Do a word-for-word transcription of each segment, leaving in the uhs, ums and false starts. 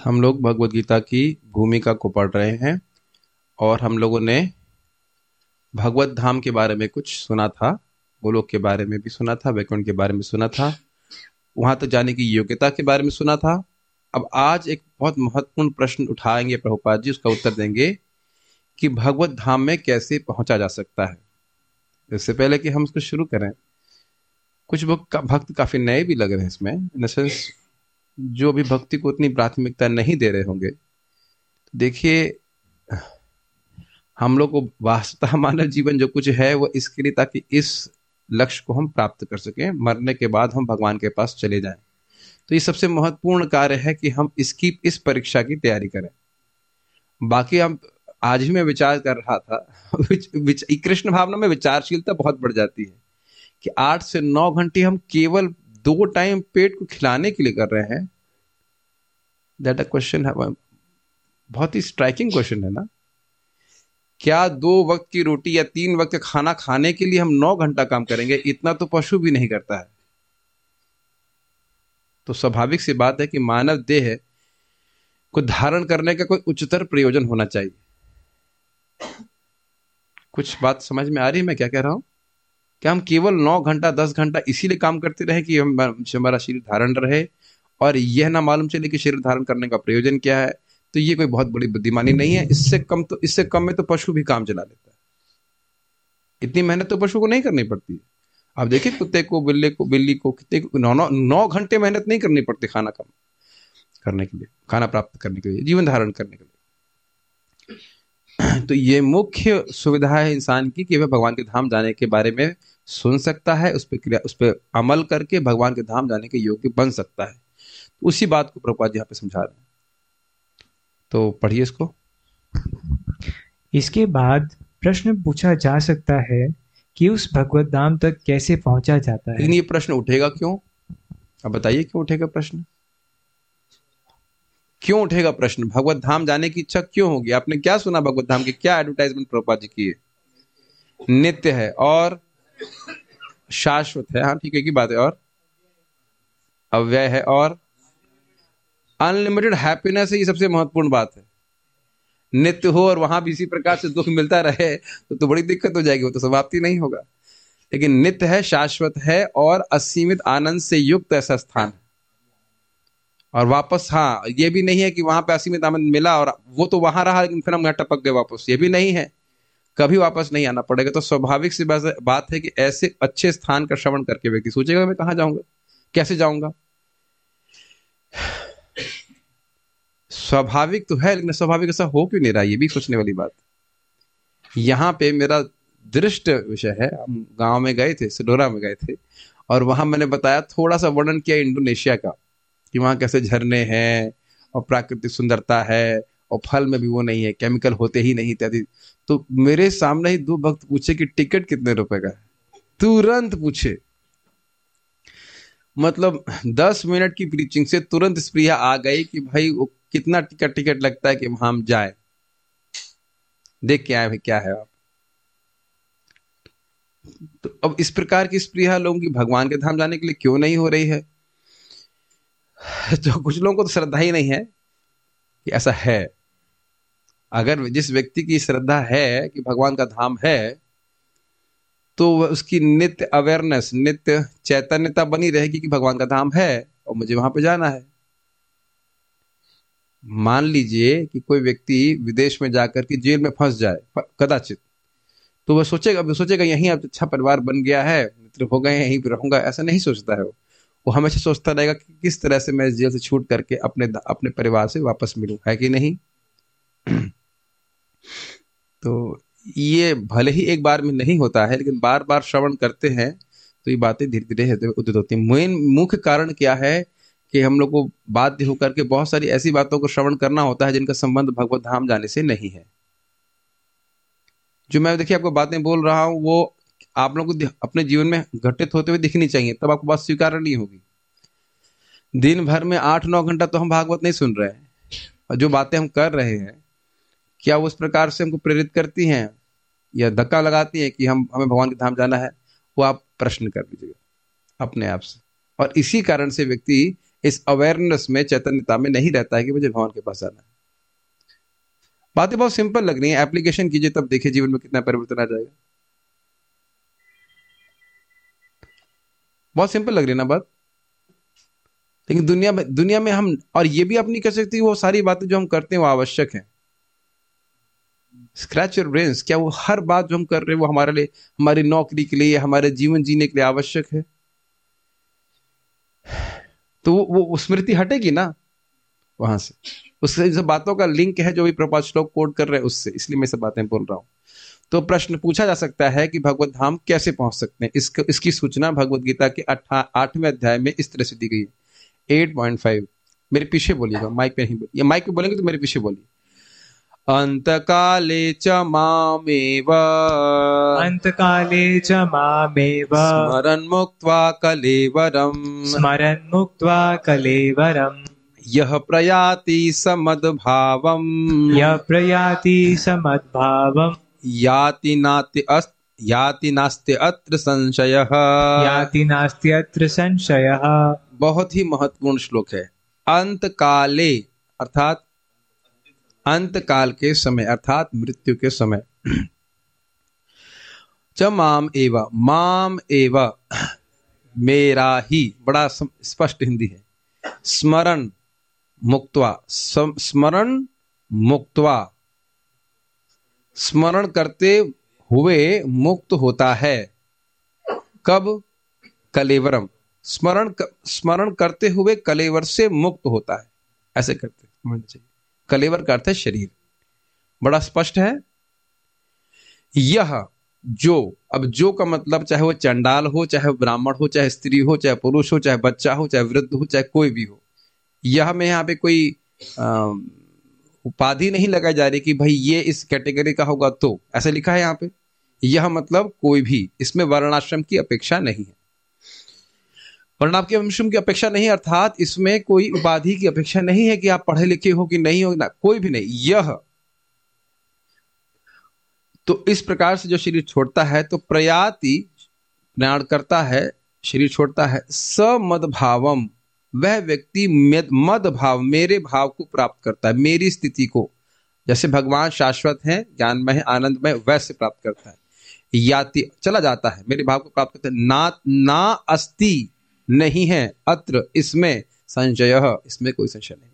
हम लोग भगवत गीता की भूमिका को पढ़ रहे हैं और हम लोगों ने भगवत धाम के बारे में कुछ सुना था, गोलोक के बारे में भी सुना था, वैकुंठ के बारे में सुना था, वहां तक जाने की योग्यता के बारे में सुना था। अब आज एक बहुत महत्वपूर्ण प्रश्न उठाएंगे प्रभुपाद जी, उसका उत्तर देंगे कि भगवत धाम में कैसे पहुंचा जा सकता है। इससे पहले कि हम उसको शुरू करें, कुछ भक्त भक्त काफी नए भी लग रहे हैं इसमें, इन सेंस जो अभी भक्ति को उतनी प्राथमिकता नहीं दे रहे होंगे। देखिए, हम लोग को वास्तव मानव जीवन जो कुछ है वो इसके लिए, ताकि इस लक्ष्य को हम प्राप्त कर सकें, मरने के बाद हम भगवान के पास चले जाएं। तो ये सबसे महत्वपूर्ण कार्य है कि हम इसकी इस परीक्षा की तैयारी करें। बाकी हम आज ही मैं विचार कर रहा था विच, विच, कृष्ण भावना में विचारशीलता बहुत बढ़ जाती है कि आठ से नौ घंटे हम केवल दो टाइम पेट को खिलाने के लिए कर रहे हैं। दैट अ क्वेश्चन है, बहुत ही स्ट्राइकिंग क्वेश्चन है ना। क्या दो वक्त की रोटी या तीन वक्त का खाना खाने के लिए हम नौ घंटा काम करेंगे? इतना तो पशु भी नहीं करता है। तो स्वाभाविक सी बात है कि मानव देह को धारण करने का कोई उच्चतर प्रयोजन होना चाहिए। कुछ बात समझ में आ रही है मैं क्या कह रहा हूं? क्या हम केवल नौ घंटा दस घंटा इसीलिए काम करते रहे कि हम हमारा शरीर धारण रहे और यह ना मालूम चले कि शरीर धारण करने का प्रयोजन क्या है? तो ये कोई बहुत बड़ी बुद्धिमानी नहीं है। इससे कम तो इससे कम में तो पशु भी काम चला लेता है। इतनी मेहनत तो पशु को नहीं करनी पड़ती है। आप देखिए, कुत्ते को, बिल्ली को बिल्ली को कितने नौ नौ नौ घंटे मेहनत नहीं करनी पड़ती खाना कम करने के लिए, खाना प्राप्त करने के लिए, जीवन धारण करने के लिए। तो ये मुख्य सुविधा है इंसान की कि वह भगवान के धाम जाने के बारे में सुन सकता है, उस पर क्रिया उस पर अमल करके भगवान के धाम जाने के योग्य बन सकता है। तो उसी बात को प्रभुपाद जी यहाँ पे समझा रहे हैं। तो पढ़िए इसको। इसके बाद प्रश्न पूछा जा सकता है कि उस भगवत धाम तक कैसे पहुंचा जाता है। लेकिन ये प्रश्न उठेगा क्यों? अब बताइए, क्यों उठेगा प्रश्न? क्यों उठेगा प्रश्न? भगवत धाम जाने की इच्छा क्यों होगी? आपने क्या सुना भगवत धाम की? क्या एडवर्टाइजमेंट प्रभुपाद जी की है? नित्य है और शाश्वत है, हाँ ठीक है की बात है, और अव्यय है और अनलिमिटेड हैप्पीनेस है। ये सबसे महत्वपूर्ण बात है। नित्य हो और वहां भी इसी प्रकार से दुख मिलता रहे तो, तो बड़ी दिक्कत हो जाएगी, वो तो समाप्ति नहीं होगा। लेकिन नित्य है, शाश्वत है और असीमित आनंद से युक्त ऐसा स्थान है। और वापस, हाँ ये भी नहीं है कि वहां पे असीमित आनंद मिला और वो तो वहां रहा लेकिन फिर हम यहाँ टपक गए वापस, ये भी नहीं है, कभी वापस नहीं आना पड़ेगा। तो स्वाभाविक सी बात है कि ऐसे अच्छे स्थान का श्रवण करके व्यक्ति सोचेगा मैं कहाँ जाऊंगा, कैसे जाऊंगा। स्वाभाविक तो है, लेकिन स्वाभाविक ऐसा हो क्यों नहीं रहा, ये भी सोचने वाली बात। यहाँ पे मेरा दृष्ट विषय है, हम गांव में गए थे, सिडोरा में गए थे, और वहां मैंने बताया, थोड़ा सा वर्णन किया इंडोनेशिया का कि वहां कैसे झरने हैं और प्राकृतिक सुंदरता है और फल में भी वो नहीं है, केमिकल होते ही नहीं इत्यादि। तो मेरे सामने ही दो भक्त पूछे कि टिकट कितने रुपए का है, तुरंत पूछे। मतलब दस मिनट की प्रीचिंग से तुरंत स्प्रिया आ गई कि भाई वो कितना टिकट टिकट लगता है कि हम जाए, देख के आए भाई क्या है आप। तो अब इस प्रकार की स्प्रिया लोगों की भगवान के धाम जाने के लिए क्यों नहीं हो रही है? तो कुछ लोगों को तो श्रद्धा ही नहीं है कि ऐसा है। अगर जिस व्यक्ति की श्रद्धा है कि भगवान का धाम है, तो वह उसकी नित्य अवेयरनेस, नित्य चैतन्यता बनी रहेगी कि भगवान का धाम है और मुझे वहां पे जाना है। मान लीजिए कि कोई व्यक्ति विदेश में जाकर के जेल में फंस जाए कदाचित, तो वह सोचेगा वह सोचेगा यहीं अब अच्छा परिवार बन गया है, मित्र हो गए, यहीं पे रहूंगा, ऐसा नहीं सोचता है वो। वो हमेशा सोचता रहेगा कि किस तरह से मैं इस जेल से छूट करके अपने अपने परिवार से वापस मिलूं, है कि नहीं? तो ये भले ही एक बार में नहीं होता है, लेकिन बार बार श्रवण करते हैं तो ये बातें धीरे धीरे हृदय में उदित होती हैं। मेन मुख्य कारण क्या है कि हम लोग को बाध्य होकर के बहुत सारी ऐसी बातों को श्रवण करना होता है जिनका संबंध भगवत धाम जाने से नहीं है। जो मैं देखिए आपको बातें बोल रहा हूं वो आप लोगों को अपने जीवन में घटित होते हुए दिखनी चाहिए, तब आपको बात स्वीकार नहीं होगी। दिन भर में आठ नौ घंटा तो हम भागवत नहीं सुन रहे हैं, और जो बातें हम कर रहे हैं क्या वो उस प्रकार से हमको प्रेरित करती हैं या धक्का लगाती हैं कि हम हमें भगवान के धाम जाना है? वो आप प्रश्न कर लीजिएगा अपने आप से। और इसी कारण से व्यक्ति इस अवेयरनेस में, चैतन्यता में नहीं रहता है कि मुझे भगवान के पास आना है। बातें बहुत सिंपल लग रही हैं, एप्लीकेशन कीजिए तब देखिए जीवन में कितना परिवर्तन आ जाएगा। बहुत सिंपल लग रही है ना बात, लेकिन दुनिया में दुनिया में हम, और ये भी आप नहीं कर सकते वो सारी बातें जो हम करते हैं वो आवश्यक है। स्क्रैच योर ब्रेन्स, क्या वो हर बात जो हम कर रहे हैं वो हमारे लिए, हमारी नौकरी के लिए, हमारे जीवन जीने के लिए आवश्यक है? तो वो, वो स्मृति हटेगी ना वहां से, उससे जो बातों का लिंक है जो भी प्रपात श्लोक कोट कर रहे हैं उससे, इसलिए मैं सब बातें बोल रहा हूं। तो प्रश्न पूछा जा सकता है कि भगवत धाम कैसे पहुंच सकते हैं। इसक, इसकी सूचना भगवत गीता के आठवें अध्याय में इस तरह से दी गई है। आठ पॉइंट पाँच, मेरे पीछे बोलिएगा, माइक पे नहीं बोलिए, माइक पे बोलेंगे तो मेरे पीछे बोलिए। अंतकाले च मामेव अंतकाले च मामेव स्मरन् मुक्त्वा कलेवरम् स्मरन् मुक्त्वा कलेवरम् यः प्रयाति समद्भावम् यः प्रयाति समद्भावम् याति नाति अस् याति नास्ति अत्र संशयः याति नास्ति अत्र संशयः। बहुत ही महत्वपूर्ण श्लोक है। अंतकाले अर्थात अंतकाल के समय, अर्थात मृत्यु के समय। च माम एव, माम एव मेरा ही, बड़ा स्पष्ट हिंदी है। स्मरण मुक्त्वा, स्मरण मुक्त्वा, स्मरण करते हुए मुक्त होता है। कब? कलेवरम, स्मरण स्मरण करते हुए कलेवर से मुक्त होता है। ऐसे करते समझना चाहिए। कलेवर का अर्थ है शरीर, बड़ा स्पष्ट है। यह जो, अब जो का मतलब चाहे वो चंडाल हो, चाहे ब्राह्मण हो, चाहे स्त्री हो, चाहे पुरुष हो, चाहे बच्चा हो, चाहे वृद्ध हो, चाहे कोई भी हो, यह में यहाँ पे कोई आ, उपाधि नहीं लगाई जा रही कि भाई ये इस कैटेगरी का होगा, तो ऐसा लिखा है यहाँ पे। यह मतलब कोई भी, इसमें वर्णाश्रम की अपेक्षा नहीं है। वर्णाश्रम की अपेक्षा नहीं, अर्थात इसमें कोई उपाधि की अपेक्षा नहीं है कि आप पढ़े लिखे हो कि नहीं हो, ना, कोई भी नहीं। यह तो इस प्रकार से जो शरीर छोड़ता है, तो प्रयाति, प्रयाण करता है, शरीर छोड़ता है। समद्भावम, वह व्यक्ति मद भाव, मेरे भाव को प्राप्त करता है, मेरी स्थिति को, जैसे भगवान शाश्वत है, ज्ञानमय है, आनंदमय, वैसे प्राप्त करता है। याति, चला जाता है, मेरे भाव को प्राप्त करता है। ना ना अस्ति, नहीं है, अत्र, इसमें, संशय, इसमें कोई संशय नहीं।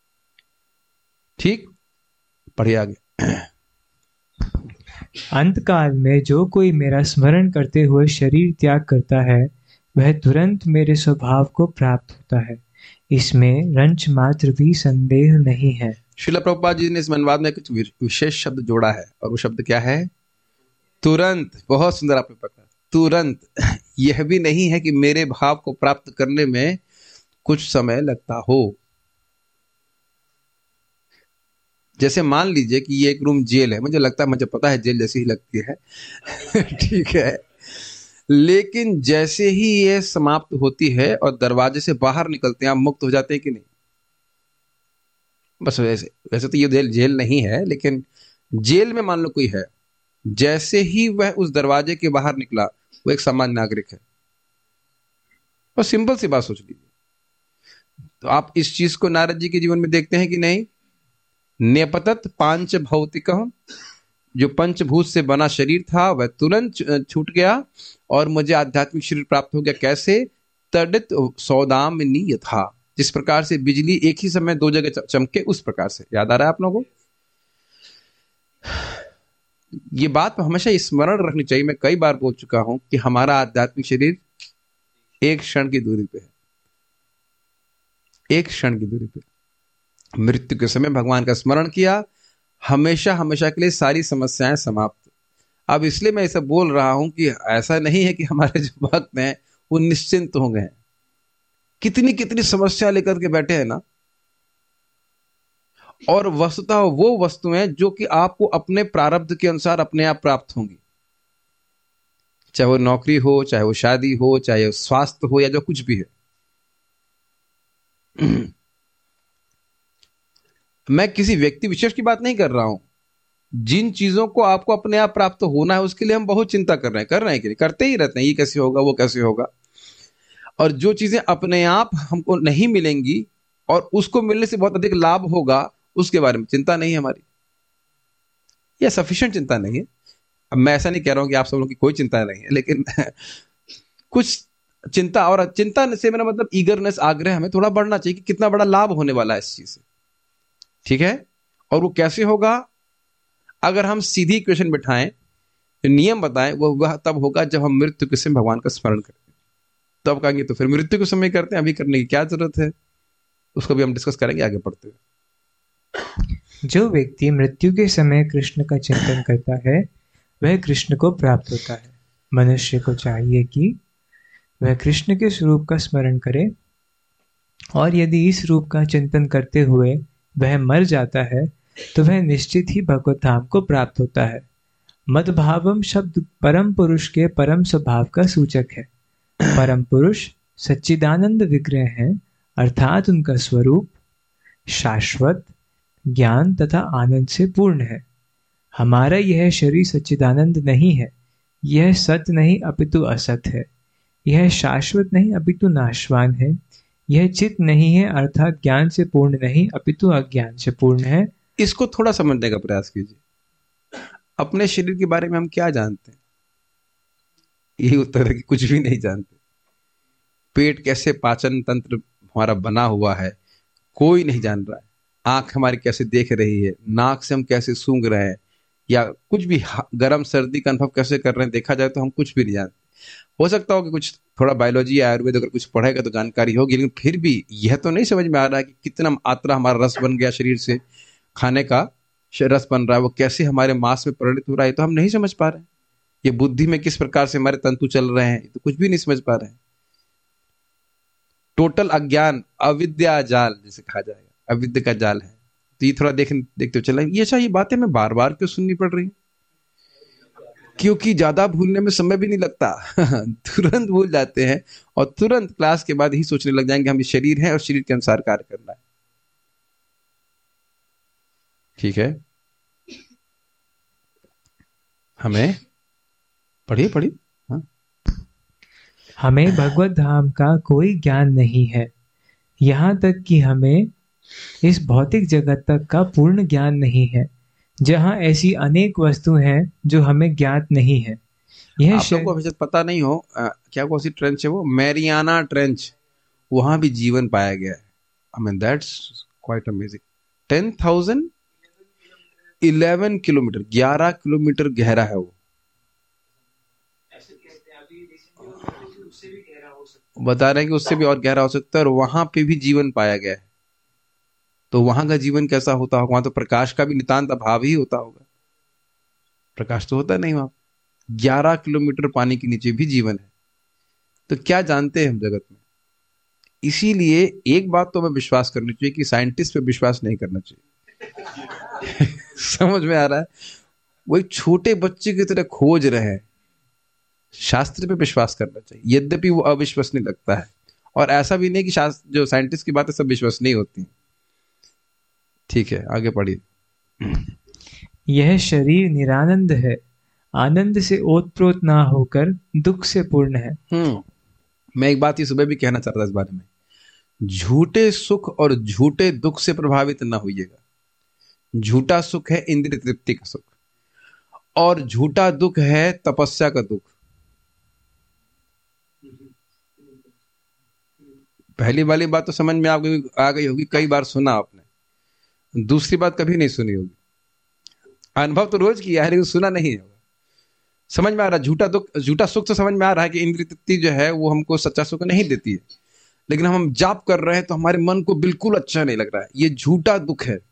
ठीक, पढ़िए आगे। अंतकाल में जो कोई मेरा स्मरण करते हुए शरीर त्याग करता है, वह तुरंत मेरे स्वभाव को प्राप्त होता है, इसमें रंच मात्र भी संदेह नहीं है। श्रील प्रभुपाद जी ने इस अनुवाद में कुछ विशेष शब्द जोड़ा है, और वो शब्द क्या है? तुरंत। बहुत सुंदर आपने पकड़ा, तुरंत। यह भी नहीं है कि मेरे भाव को प्राप्त करने में कुछ समय लगता हो। जैसे मान लीजिए कि ये एक रूम जेल है, मुझे लगता है, मुझे पता है जेल जैसी ही लगती है ठीक है, लेकिन जैसे ही ये समाप्त होती है और दरवाजे से बाहर निकलते हैं, आप मुक्त हो जाते हैं कि नहीं? बस वैसे, वैसे तो ये जेल जेल नहीं है, लेकिन जेल में मान लो कोई है, जैसे ही वह उस दरवाजे के बाहर निकला, वो एक सामान्य नागरिक है। बस सिंपल सी बात सोच लीजिए। तो आप इस चीज को नारद जी के जीवन में देखते हैं कि नहीं? नेपतत पांच भौतिकम, जो पंचभूत से बना शरीर था वह तुरंत छूट गया और मुझे आध्यात्मिक शरीर प्राप्त हो गया। कैसे? तडित सौदामिनी यथा, जिस प्रकार से बिजली एक ही समय दो जगह चमके, उस प्रकार से। याद आ रहा है आप लोगों को? ये बात हमेशा स्मरण रखनी चाहिए। मैं कई बार बोल चुका हूं कि हमारा आध्यात्मिक शरीर एक क्षण की दूरी पे है, एक क्षण की दूरी पे। मृत्यु के समय भगवान का स्मरण किया, हमेशा हमेशा के लिए सारी समस्याएं समाप्त। अब इसलिए मैं ऐसा बोल रहा हूं कि ऐसा नहीं है कि हमारे जो भक्त हैं वो निश्चिंत हो गए हैं। कितनी कितनी समस्या लेकर के बैठे हैं ना, और वस्तुतः वो वस्तुएं जो कि आपको अपने प्रारब्ध के अनुसार अपने आप प्राप्त होंगी, चाहे वो नौकरी हो, चाहे वो शादी हो, चाहे वो स्वास्थ्य हो, या जो कुछ भी है। मैं किसी व्यक्ति विशेष की बात नहीं कर रहा हूं। जिन चीजों को आपको अपने आप प्राप्त होना है, उसके लिए हम बहुत चिंता कर रहे हैं, कर रहे हैं कि नहीं? करते ही रहते हैं, ये कैसे होगा, वो कैसे होगा। और जो चीजें अपने आप हमको नहीं मिलेंगी और उसको मिलने से बहुत अधिक लाभ होगा, उसके बारे में चिंता नहीं है हमारी। यह सफिशिएंट चिंता नहीं है। अब मैं ऐसा नहीं कह रहा हूं कि आप सब लोगों की कोई चिंता नहीं है, लेकिन कुछ चिंता, और चिंता से मेरा मतलब ईगरनेस, आग्रह हमें थोड़ा बढ़ना चाहिए कि कितना बड़ा लाभ होने वाला है इस चीज से। ठीक है, और वो कैसे होगा? अगर हम सीधी इक्वेशन बिठाएं, जो नियम बताएं, वो वह तब होगा जब हम मृत्यु के समय भगवान का स्मरण करें। तब कहेंगे तो फिर मृत्यु के समय करते हैं, अभी करने की क्या जरूरत है? उसको भी हम डिस्कस करेंगे आगे पढ़ते हुए। जो व्यक्ति मृत्यु के समय कृष्ण का चिंतन करता है वह कृष्ण को प्राप्त होता है। मनुष्य को चाहिए कि वह कृष्ण के स्वरूप का स्मरण करे, और यदि इस रूप का चिंतन करते हुए वह मर जाता है तो वह निश्चित ही भगवत धाम को प्राप्त होता है। मद्भावम शब्द परम पुरुष के परम स्वभाव का सूचक है। परम पुरुष सच्चिदानंद विग्रह हैं, अर्थात उनका स्वरूप शाश्वत ज्ञान तथा आनंद से पूर्ण है। हमारा यह शरीर सच्चिदानंद नहीं है, यह सत्य नहीं अपितु असत है, यह शाश्वत नहीं अपितु नाशवान है, यह चित नहीं है अर्थात ज्ञान से पूर्ण नहीं अपितु अज्ञान से पूर्ण है। इसको थोड़ा समझने का प्रयास कीजिए। अपने शरीर के बारे में हम क्या जानते हैं? यही उत्तर है कि कुछ भी नहीं जानते। पेट कैसे पाचन तंत्र हमारा बना हुआ है कोई नहीं जान रहा है। आंख हमारी कैसे देख रही है, नाक से हम कैसे सूंघ रहे हैं, या कुछ भी गर्म सर्दी का अनुभव कैसे कर रहे हैं, देखा जाए तो हम कुछ भी नहीं जानते। हो सकता हो कि कुछ थोड़ा बायोलॉजी या आयुर्वेद अगर कुछ पढ़ेगा तो जानकारी होगी, लेकिन फिर भी यह तो नहीं समझ में आ रहा है कि कितना मात्रा हमारा रस बन गया शरीर से, खाने का रस बन रहा है, वो कैसे हमारे मांस में परिणित हो रहा है, तो हम नहीं समझ पा रहे हैं। ये बुद्धि में किस प्रकार से हमारे तंतु चल रहे हैं, तो कुछ भी नहीं समझ पा रहे हैं। टोटल अज्ञान, अविद्या जाल जिसे कहा जाएगा, अविद्या का जाल है। तो ये थोड़ा देख देखते हो चला, ये अच्छा ये बातें मैं बार बार क्यों सुननी पड़ रही? क्योंकि ज्यादा भूलने में समय भी नहीं लगता तुरंत भूल जाते हैं और तुरंत क्लास के बाद ही सोचने लग जाएंगे हम ये शरीर है और शरीर के अनुसार कार्य करना है। ठीक है, हमें पढ़िए पढ़िए। हाँ, हमें भगवत धाम का कोई ज्ञान नहीं है, यहाँ तक कि हमें इस भौतिक जगत तक का पूर्ण ज्ञान नहीं है, जहाँ ऐसी अनेक वस्तु हैं जो हमें ज्ञात नहीं है। यह आप लोगों को अभी पता नहीं हो आ, क्या कौन सी ट्रेंच है वो, मैरियाना ट्रेंच, वहां भी जीवन पाया गया है। I mean that's quite amazing. Ten thousand eleven kilometre, ग्यारह किलोमीटर गहरा है वो। बता रहे हैं कि उससे भी और गहरा हो सकता है, और वहां पे भी जीवन पाया गया है। तो वहां का जीवन कैसा होता होगा? वहां तो प्रकाश का भी नितांत अभाव ही होता होगा, प्रकाश तो होता नहीं वहां। ग्यारह किलोमीटर पानी के नीचे भी जीवन है। तो क्या जानते हैं हम जगत में? इसीलिए एक बात तो हमें विश्वास करनी चाहिए कि साइंटिस्ट पे विश्वास नहीं करना चाहिए समझ में आ रहा है? वो एक छोटे बच्चे की तरह खोज रहे हैं। शास्त्र पे विश्वास करना चाहिए, यद्यपि वो अविश्वसनीय लगता है। और ऐसा भी नहीं कि शास्त्र जो साइंटिस्ट की बातें सब विश्वसनीय होती हैं। ठीक है, आगे पढ़िए। यह शरीर निरानंद है, आनंद से ओतप्रोत ना होकर दुख से पूर्ण है। हम्म मैं एक बात ये सुबह भी कहना चाहता था इस बारे में, झूठे सुख और झूठे दुख से प्रभावित ना होइएगा। झूठा सुख है इंद्रिय तृप्ति का सुख, और झूठा दुख है तपस्या का दुख। पहली वाली बात तो समझ में आ गई आ गई होगी, कई बार सुना आपने। दूसरी बात कभी नहीं सुनी होगी, अनुभव तो रोज किया है लेकिन सुना नहीं होगा। समझ में आ रहा है? झूठा दुख, झूठा सुख तो समझ में आ रहा है कि इंद्रिय तृप्ति जो है वो हमको सच्चा सुख नहीं देती है, लेकिन हम जाप कर रहे हैं तो हमारे मन को बिल्कुल अच्छा नहीं लग रहा है। ये झूठा दुख है।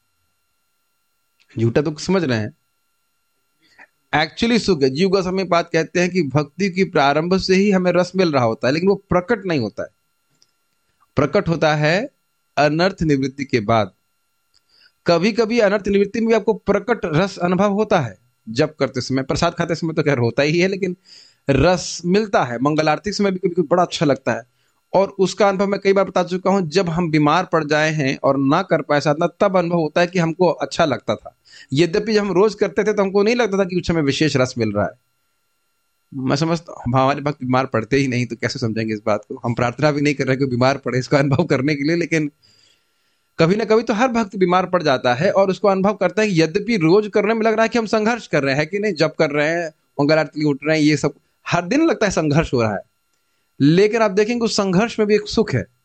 झूठा दुख समझ रहे हैं? एक्चुअली सुख है। जीव गोस्वामी बात कहते हैं कि भक्ति की प्रारंभ से ही हमें रस मिल रहा होता है, लेकिन वो प्रकट नहीं होता है। प्रकट होता है अनर्थ निवृत्ति के बाद। कभी कभी अनर्थ निवृत्ति में भी आपको प्रकट रस अनुभव होता है, जब करते समय, प्रसाद खाते समय तो खैर होता ही है, लेकिन रस मिलता है। मंगल आरती समय भी कभी कभी बड़ा अच्छा लगता है। और उसका अनुभव मैं कई बार बता चुका हूं, जब हम बीमार पड़ जाए हैं और ना कर पाए साधना, तब अनुभव होता है कि हमको अच्छा लगता था। यद्यपि हम रोज करते थे तो हमको नहीं लगता था कि कुछ हमें विशेष रस मिल रहा है। मैं समझता हूँ हमारे भक्त बीमार पड़ते ही नहीं, तो कैसे समझेंगे इस बात को। हम प्रार्थना भी नहीं कर रहे कि बीमार पड़े इसका अनुभव करने के लिए, लेकिन कभी ना कभी तो हर भक्त बीमार पड़ जाता है और उसको अनुभव करता है कि यद्यपि रोज करने में लग रहा है कि हम संघर्ष कर रहे हैं कि नहीं, जप कर रहे हैं, मंगल आरती उठ रहे हैं, ये सब हर दिन लगता है संघर्ष हो रहा है, लेकिन आप देखेंगे उस संघर्ष में भी एक सुख है।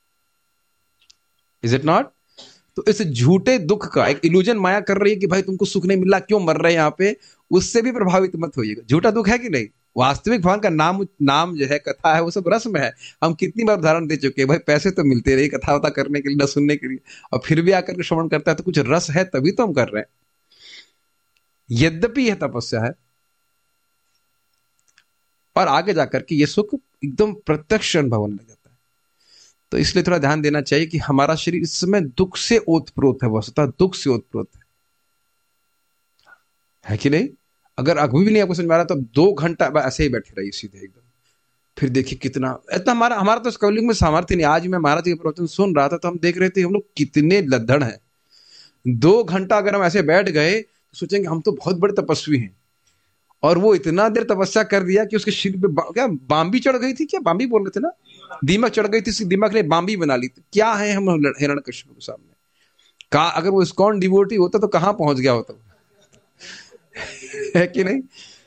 Is it not? तो इस झूठे दुख का एक इल्यूजन माया कर रही है कि भाई तुमको सुख नहीं मिल रहा, क्यों मर रहे हैं यहाँ पे, उससे भी प्रभावित मत होइएगा। झूठा दुख है कि नहीं? वास्तविक भगवान का नाम नाम जो है, कथा है, वो सब रस्म है। हम कितनी बार उदाहरण दे चुके हैं, भाई पैसे तो मिलते रहे कथा वथा करने के लिए, न सुनने के लिए, और फिर भी आकर के श्रवण करता है तो कुछ रस है, तभी तो हम कर रहे हैं। यद्यपि यह तपस्या है और आगे जाकर के ये सुख एकदम प्रत्यक्ष अनुभव होने लग जाता है। तो इसलिए थोड़ा ध्यान देना चाहिए कि हमारा शरीर इस समय दुख से ओतप्रोत है, वस्तुतः दुख से ओतप्रोत है, है कि नहीं? अगर अभी भी नहीं आपको समझ में आ रहा तो दो घंटा ऐसे ही बैठे रहिए सीधे एकदम, फिर देखिए कितना इतना हमारा हमारा तो कलियुग में सामर्थ्य नहीं। आज मैं महाराज जी के प्रवचन सुन रहा था तो हम देख रहे थे हम लोग कितने लद्दड़ हैं। दो घंटा अगर हम ऐसे बैठ गए तो सोचेंगे हम तो बहुत बड़े तपस्वी हैं, और वो इतना देर तपस्या कर दिया कि उसके शरीर पे बा, क्या बांबी चढ़ गई थी, क्या बांबी बोल रहे थे ना, दीमक चढ़ गई थी, उसकी दीमक ने बांबी बना ली थी। क्या है हम हिरण्यकश्यप के सामने का? अगर वो इस्कॉन डिवोटी होता तो कहां पहुंच गया होता है कि नहीं?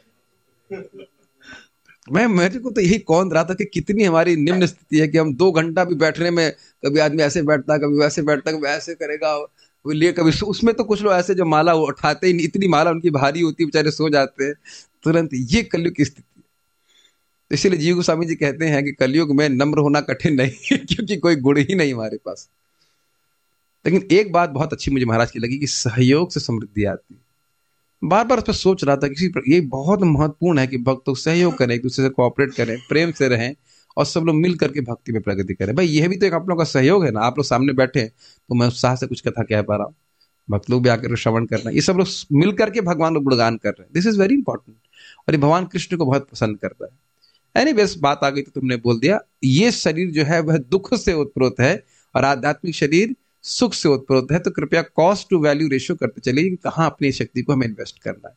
मैं मेरे को तो यही कौन रहा था कि कितनी हमारी निम्न स्थिति है कि हम दो घंटा भी बैठने में, कभी आदमी ऐसे बैठता, कभी वैसे बैठता, कभी ऐसे करेगा वो लिए, कभी उसमें तो कुछ लोग ऐसे जो माला उठाते ही नहीं, इतनी माला उनकी भारी होती है, बेचारे सो जाते हैं तुरंत। ये कलयुग की स्थिति है। तो इसीलिए जीव गोस्वामी जी कहते हैं कि कलयुग में नम्र होना कठिन नहीं है, क्योंकि कोई गुण ही नहीं हमारे पास। लेकिन एक बात बहुत अच्छी मुझे महाराज की लगी कि सहयोग से समृद्धि आती है। बार बार उस पर सोच रहा था किसी ये बहुत महत्वपूर्ण है कि भक्त सहयोग करें, एक दूसरे से कोऑपरेट करें, प्रेम से रहें, और सब लोग मिल करके भक्ति में प्रगति करें। भाई यह भी तो एक आप लोगों का सहयोग है ना। आप लोग सामने बैठे हैं तो मैं उत्साह से कुछ कथा कह पा रहा हूँ, भक्त लोग भी आकर श्रवण करना, ये सब लोग मिल करके भगवान लोग गुणगान कर रहे हैं। दिस इज वेरी इंपॉर्टेंट, और ये भगवान कृष्ण को बहुत पसंद करता है। एनीवेज बात आ गई तो तुमने बोल दिया। ये शरीर जो है वह दुख से उत्प्रोत है और आध्यात्मिक शरीर सुख से उत्प्रोत है। तो कृपया कॉस्ट टू वैल्यू रेशियो करते चलिए कि कहां अपनी शक्ति को हमें इन्वेस्ट करना है।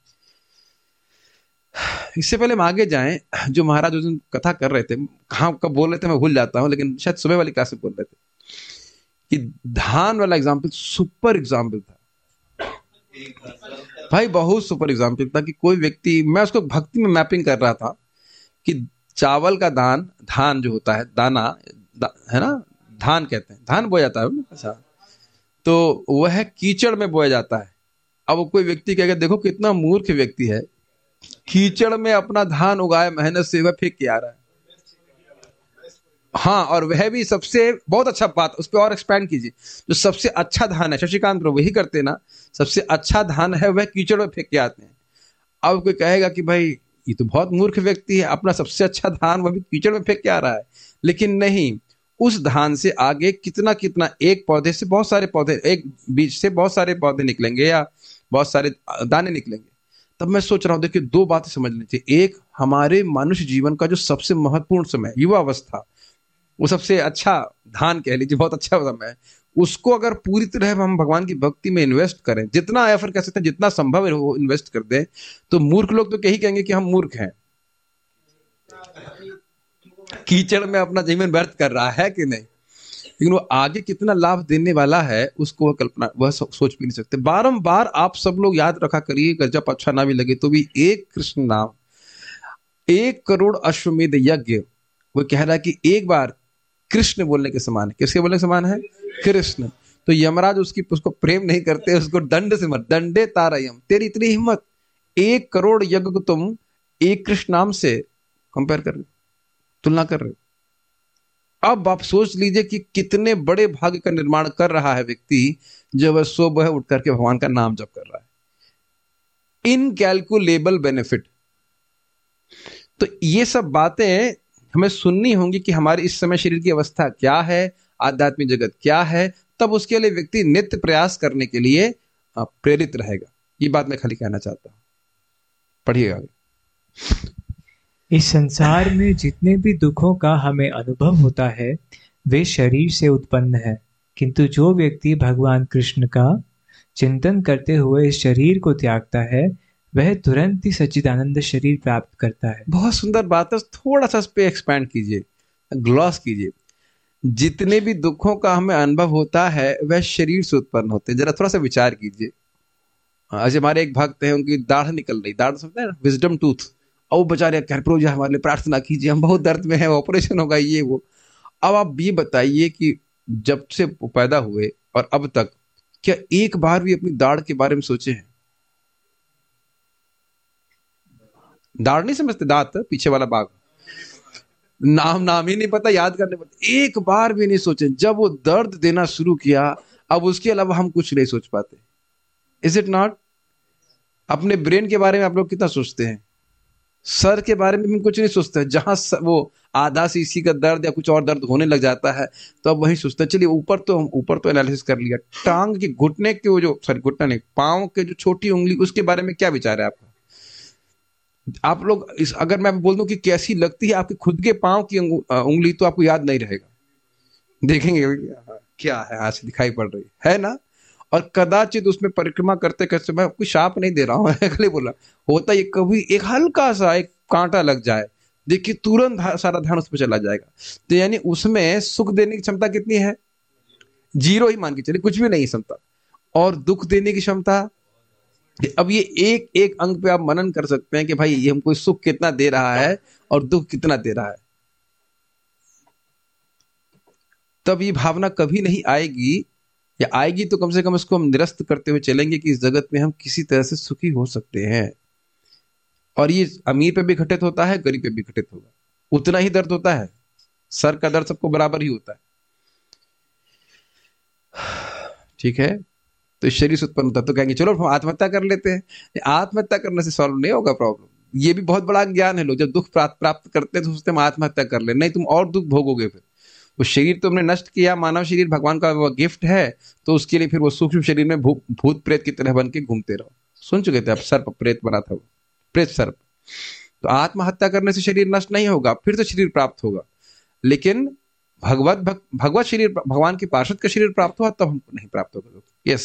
इससे पहले हम आगे जाएं, जो महाराज उस दिन कथा कर रहे थे, कहां कब बोल रहे थे मैं भूल जाता हूं, लेकिन शायद सुबह वाली क्लास में बोल रहे थे कि धान वाला एग्जाम्पल सुपर एग्जाम्पल था भाई, बहुत सुपर एग्जाम्पल था कि कोई व्यक्ति, मैं उसको भक्ति में मैपिंग कर रहा था कि चावल का दान, धान जो होता है दाना दा, है ना, धान कहते हैं, धान बोया जाता है। अच्छा, तो वह कीचड़ में बोया जाता है। अब कोई व्यक्ति कहेगा देखो कितना मूर्ख व्यक्ति है, कीचड़ में अपना धान उगाए, मेहनत से वह फेंक के आ रहा है। हाँ, और वह भी सबसे बहुत अच्छा बात, उस पर और एक्सपैंड कीजिए, जो सबसे अच्छा धान है, शशिकांत प्रभु वही करते ना, सबसे अच्छा धान है वह कीचड़ में फेंक के आते हैं। अब कोई कहेगा कि भाई ये तो बहुत मूर्ख व्यक्ति है, अपना सबसे अच्छा धान वह भी कीचड़ में फेंक के आ रहा है। लेकिन नहीं, उस धान से आगे कितना कितना, एक पौधे से बहुत सारे पौधे, एक बीज से बहुत सारे पौधे निकलेंगे या बहुत सारे दाने निकलेंगे। तब मैं सोच रहा हूं, देखिए दो बातें समझ लीजिए। एक, हमारे मनुष्य जीवन का जो सबसे महत्वपूर्ण समय युवा अवस्था, वो सबसे अच्छा धान कह लीजिए, बहुत अच्छा समय है, उसको अगर पूरी तरह हम भगवान की भक्ति में इन्वेस्ट करें, जितना एफर्ट कर सकते हैं, जितना संभव है वो इन्वेस्ट कर दें, तो मूर्ख लोग तो यही कहेंगे कि हम मूर्ख हैं, कीचड़ में अपना जीवन व्यर्थ कर रहा है कि नहीं। लेकिन वो आगे कितना लाभ देने वाला है उसको वह कल्पना, वह सोच भी नहीं सकते। बारंबार आप सब लोग याद रखा करिए, जब अच्छा ना भी लगे तो भी, एक कृष्ण नाम एक करोड़ अश्वमेध यज्ञ, वो कह रहा है कि एक बार कृष्ण बोलने के समान है। किसके बोलने के समान है? कृष्ण। तो यमराज उसकी उसको प्रेम नहीं करते, उसको दंड से मत, दंडे तारयम, तेरी इतनी हिम्मत, एक करोड़ यज्ञ को तुम एक कृष्ण नाम से कंपेयर कर रहे, तुलना कर रहे। अब आप सोच लीजिए कि कितने बड़े भाग्य का निर्माण कर रहा है व्यक्ति जब वह सुबह उठ करके भगवान का नाम जप कर रहा है। Incalculable benefit. तो ये सब बातें हमें सुननी होंगी कि हमारे इस समय शरीर की अवस्था क्या है, आध्यात्मिक जगत क्या है, तब उसके लिए व्यक्ति नित्य प्रयास करने के लिए प्रेरित रहेगा। ये बात मैं खाली कहना चाहता हूं। पढ़िएगा। इस संसार में जितने भी दुखों का हमें अनुभव होता है वे शरीर से उत्पन्न है, किंतु जो व्यक्ति भगवान कृष्ण का चिंतन करते हुए इस शरीर को त्यागता है वह तुरंत ही सच्चिदानंद शरीर प्राप्त करता है। बहुत सुंदर बात है, थोड़ा सा इस पे एक्सपैंड कीजिए, ग्लॉस कीजिए। जितने भी दुखों का हमें अनुभव होता है वह शरीर से उत्पन्न होते हैं। जरा थोड़ा सा विचार कीजिए। आज हमारे एक भक्त हैं, उनकी दाढ़ निकल रही, दाढ़ समझते हैं ना, विजडम टूथ, और वो बेचारे कह प्रभु जी हमारे लिए प्रार्थना कीजिए, हम बहुत दर्द में हैं, ऑपरेशन होगा ये वो। अब आप ये बताइए कि जब से वो पैदा हुए और अब तक क्या एक बार भी अपनी दाढ़ के बारे में सोचे हैं? दाढ़ नहीं समझते, दांत पीछे वाला भाग, नाम नाम ही नहीं पता, याद करने पड़ते। एक बार भी नहीं सोचे। जब वो दर्द देना शुरू किया, अब उसके अलावा हम कुछ नहीं सोच पाते। Is it not? अपने ब्रेन के बारे में आप लोग कितना सोचते हैं? सर के बारे में हम कुछ नहीं सोचते। जहां वो आधा सीसी का दर्द या कुछ और दर्द होने लग जाता है तो अब वही सोचते हैं। चलिए ऊपर तो हम ऊपर तो एनालिसिस कर लिया, टांग के घुटने के वो जो सॉरी घुटना नहीं, पांव के जो छोटी उंगली, उसके बारे में क्या विचार है आपका? आप लोग इस अगर मैं बोल दूं कि कैसी लगती है आपके खुद के पांव की उंगली, तो आपको याद नहीं रहेगा। देखेंगे क्या है, आज दिखाई पड़ रही है ना। और कदाचित उसमें परिक्रमा करते करते, मैं कोई शाप नहीं दे रहा हूं, अगले बोला होता ये, कभी एक हल्का सा एक कांटा लग जाए, देखिए तुरंत सारा ध्यान उस पर चला जाएगा। तो यानी उसमें सुख देने की क्षमता कितनी है? जीरो ही मान के चलिए, कुछ भी नहीं क्षमता। और दुख देने की क्षमता, अब ये एक एक अंग पे आप मनन कर सकते हैं कि भाई ये हमको सुख कितना दे रहा है और दुख कितना दे रहा है। तब ये भावना कभी नहीं आएगी, या आएगी तो कम से कम इसको हम निरस्त करते हुए चलेंगे कि इस जगत में हम किसी तरह से सुखी हो सकते हैं। और ये अमीर पे भी घटित होता है, गरीब पे भी घटित होगा, उतना ही दर्द होता है। सर का दर्द सबको बराबर ही होता है, ठीक है। तो शरीर से उत्पन्न होता है, तो कहेंगे चलो हम आत्महत्या कर लेते हैं। आत्महत्या करने से सॉल्व नहीं होगा प्रॉब्लम। ये भी बहुत बड़ा ज्ञान है। लोग जब दुख प्राप्त प्राप्त करते हैं तो सोचते हैं हम आत्महत्या कर ले, नहीं, तुम और दुख भोगोगे। फिर वो शरीर तुमने नष्ट किया, मानव शरीर भगवान का वो गिफ्ट है, तो उसके लिए फिर वो सूक्ष्म शरीर में भूत प्रेत की तरह बन के घूमते रहो। सुन चुके थे आप, सर्प प्रेत बना था वो, प्रेत सर्प। तो आत्महत्या करने से शरीर नष्ट नहीं होगा, फिर तो शरीर प्राप्त होगा। लेकिन भगवत भग, भगवत शरीर, भगवान के पार्षद का शरीर प्राप्त हुआ तब हमको नहीं प्राप्त होगा। यस,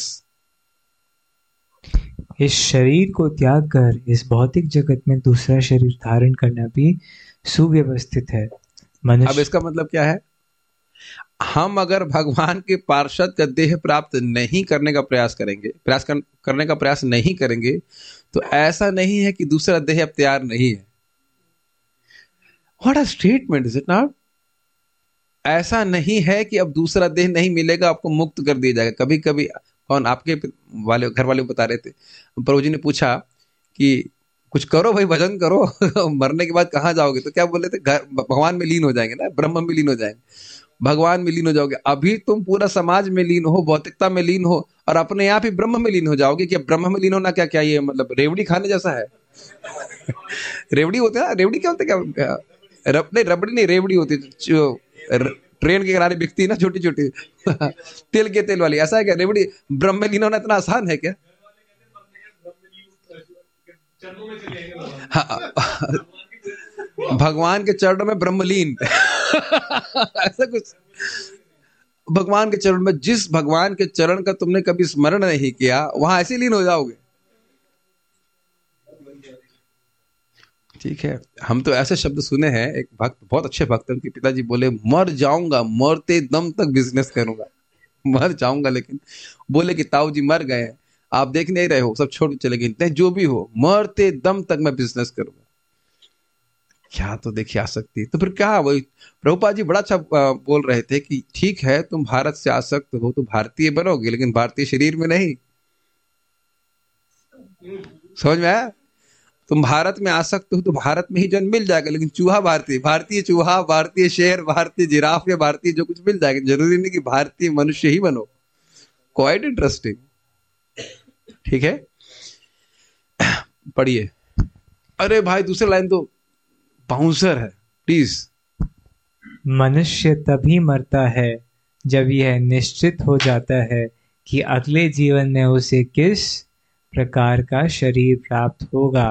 इस शरीर को त्याग कर इस भौतिक जगत में दूसरा शरीर धारण करना भी सुव्यवस्थित है। मनुष्य, अब इसका मतलब क्या है? हम अगर भगवान के पार्षद का देह प्राप्त नहीं करने का प्रयास करेंगे, प्रयास कर, करने का प्रयास नहीं करेंगे, तो ऐसा नहीं है कि दूसरा देह अब तैयार नहीं है। What a statement, is it not? ऐसा नहीं है कि अब दूसरा देह नहीं मिलेगा, आपको मुक्त कर दिया जाएगा। कभी कभी कौन आपके वाले घर वाले बता रहे थे, प्रभु जी ने पूछा कि कुछ करो भाई, भजन करो मरने के बाद कहाँ जाओगे? तो क्या बोले थे? घर भगवान में लीन हो जाएंगे ना, ब्रह्म में लीन हो जाएंगे, भगवान में लीन हो जाओगे। अभी तुम पूरा समाज में लीन हो, भौतिकता में लीन हो, और अपने आप ही ब्रह्म में लीन हो जाओगे। कि ब्रह्म में लीन होना क्या क्या ये मतलब रेवड़ी खाने जैसा है? रेवड़ी होते हैं, रेवड़ी क्या होते हैं? क्या रब, नहीं रबड़ी नहीं, रेवड़ी होती है, ट्रेन के किनारे बिकती है ना, छोटी छोटी तिल के तेल वाली। ऐसा है क्या रेवड़ी? ब्रह्म में लीन होना इतना आसान है क्या? हाँ, भगवान के चरणों में ब्रह्मलीन ऐसा कुछ। भगवान के चरण में, जिस भगवान के चरण का तुमने कभी स्मरण नहीं किया, वहां ऐसे लीन हो जाओगे। ठीक है, हम तो ऐसे शब्द सुने हैं। एक भक्त, बहुत अच्छे भक्त, उनके पिताजी बोले मर जाऊंगा, मरते दम तक बिजनेस करूंगा, मर जाऊंगा। लेकिन बोले कि ताऊ जी मर गए, आप देख नहीं रहे हो, सब छोड़ चले गए, जो भी हो मरते दम तक मैं बिजनेस करूंगा। क्या तो देखिए आसक्ति। तो फिर क्या, वही प्रभुपाद जी बड़ा अच्छा बोल रहे थे कि ठीक है तुम भारत से आसक्त हो तो भारतीय बनोगे, लेकिन भारतीय शरीर में नहीं। समझ में आया? तुम भारत में आसक्त हो तो भारत में ही जन्म मिल जाएगा, लेकिन चूहा भारतीय, भारतीय चूहा, भारतीय शेर, भारतीय जिराफ या भारतीय जो कुछ मिल जाएगा। जरूरी नहीं कि भारतीय मनुष्य ही बनो। Quite interesting. ठीक है, पढ़िए। अरे भाई दूसरी लाइन तो बाउंसर है, प्लीज। मनुष्य तभी मरता है जब यह निश्चित हो जाता है कि अगले जीवन में उसे किस प्रकार का शरीर प्राप्त होगा।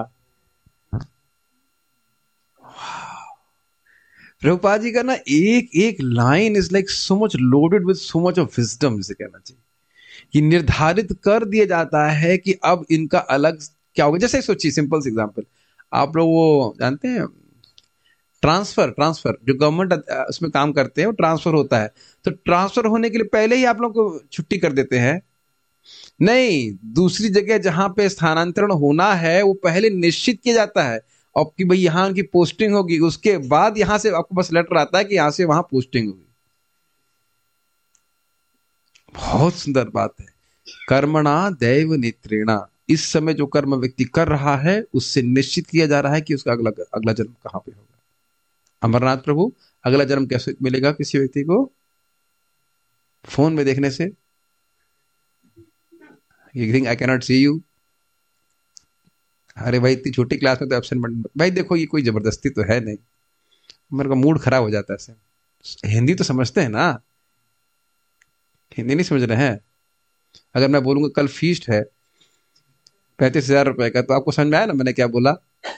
प्रभुपाद जी का ना एक एक line is like so much loaded with so much of wisdom, जिसे कहना चाहिए। कि निर्धारित कर दिया जाता है कि अब इनका अलग क्या होगा? जैसे सोचिए, सिंपल सी एग्जांपल, आप लोग वो जानते हैं ट्रांसफर, ट्रांसफर जो गवर्नमेंट उसमें काम करते हैं वो ट्रांसफर होता है, तो ट्रांसफर होने के लिए पहले ही आप लोग को छुट्टी कर देते हैं? नहीं, दूसरी जगह जहां पे स्थानांतरण होना है वो पहले निश्चित किया जाता है, और कि भाई यहाँ की पोस्टिंग होगी, उसके बाद यहां से आपको बस लेटर आता है कि यहां से वहां पोस्टिंग होगी। बहुत सुंदर बात है। कर्मणा दैव नेत्रेणा, इस समय जो कर्म व्यक्ति कर रहा है उससे निश्चित किया जा रहा है कि उसका अगला अगला जन्म कहां पे होगा। अमरनाथ प्रभु, अगला जन्म कैसे मिलेगा किसी व्यक्ति को? फोन में देखने से? You think I can not see you? अरे भाई, इतनी छोटी क्लास में तो एब्सेंट मत। भाई देखो, ये कोई जबरदस्ती तो है नहीं, मेरे का मूड खराब हो जाता है ऐसे। हिंदी तो समझते हैं ना? हिंदी नहीं समझ रहे हैं? अगर मैं बोलूंगा कल फीस्ट है पैंतीस हजार रुपए का, तो आपको समझ में आया ना मैंने क्या बोला?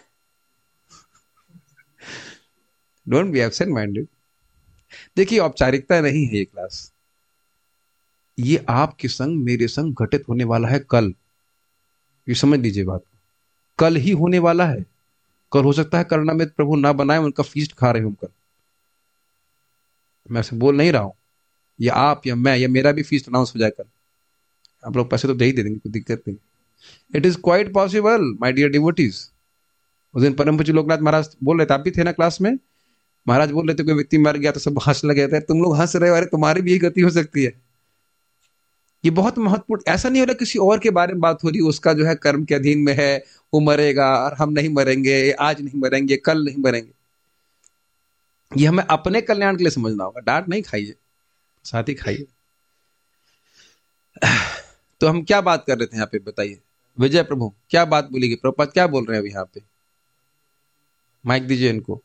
Don't be absent minded. देखिए, औपचारिकता नहीं है ये क्लास, ये आपके संग मेरे संग घटित होने वाला है कल। ये समझ लीजिए बात, कल ही होने वाला है। कल हो सकता है कर्णामृत प्रभु ना बनाए, उनका फीस्ट खा रहे हो कल। मैं ऐसे बोल नहीं रहा हूं, या आप या मैं या मेरा भी फीस्ट अनाउंस हो जाए कल। आप लोग पैसे तो दे ही दे देंगे, कोई दिक्कत नहीं। It is quite possible my dear devotees. उस दिन परम पूज्य लोकनाथ महाराज बोल रहे थे, आप भी थे ना क्लास में, महाराज बोल रहे थे कोई व्यक्ति मर गया तो सब हंसने लगे थे, तुम लोग हंस रहे हो, अरे तुम्हारी भी यही गति हो सकती है। ये बहुत महत्वपूर्ण, ऐसा नहीं हो रहा किसी और के बारे में बात हो रही, उसका जो है कर्म के अधीन में है, वो मरेगा और हम नहीं मरेंगे, आज नहीं मरेंगे, कल नहीं मरेंगे। ये हमें अपने कल्याण के लिए समझना होगा। डांट नहीं खाइए, साथ ही खाइए। तो हम क्या बात कर रहे थे यहाँ पे, बताइए विजय प्रभु, क्या बात बोलेगी? प्रभुपाद क्या बोल रहे हैं अभी यहाँ पे? माइक दीजिए इनको।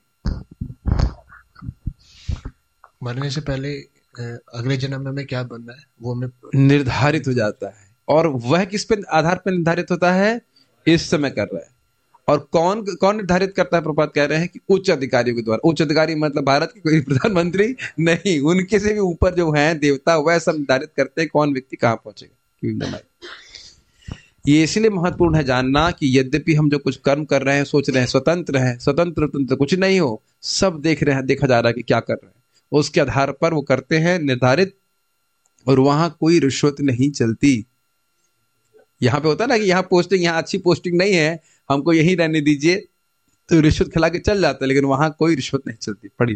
मरने से पहले अगले जन्म में हमें क्या बनना है वो हमें निर्धारित हो जाता है, और वह किस पे आधार पर निर्धारित होता है? इस समय कर रहा है। और कौन कौन निर्धारित करता है? प्रभुपाद कह रहे हैं कि उच्च अधिकारियों के द्वारा। उच्च अधिकारी मतलब भारत के कोई प्रधानमंत्री नहीं, उनके से भी ऊपर जो हैं देवता, वह सब निर्धारित करते हैं कौन व्यक्ति कहां पहुंचेगा। ये इसलिए महत्वपूर्ण है जानना कि यद्यपि हम जो कुछ कर्म कर रहे हैं, सोच रहे हैं स्वतंत्र है, स्वतंत्र स्वतंत्र कुछ नहीं हो, सब देख रहे हैं, देखा जा रहा है कि क्या कर रहे हैं, उसके आधार पर वो करते हैं निर्धारित, और वहां कोई रिश्वत नहीं चलती। यहाँ पे होता है ना कि यहाँ पोस्टिंग, यहाँ अच्छी पोस्टिंग नहीं है, हमको यही रहने दीजिए, तो रिश्वत खिला के चल जाता है, लेकिन वहां कोई रिश्वत नहीं चलती। पढ़िए।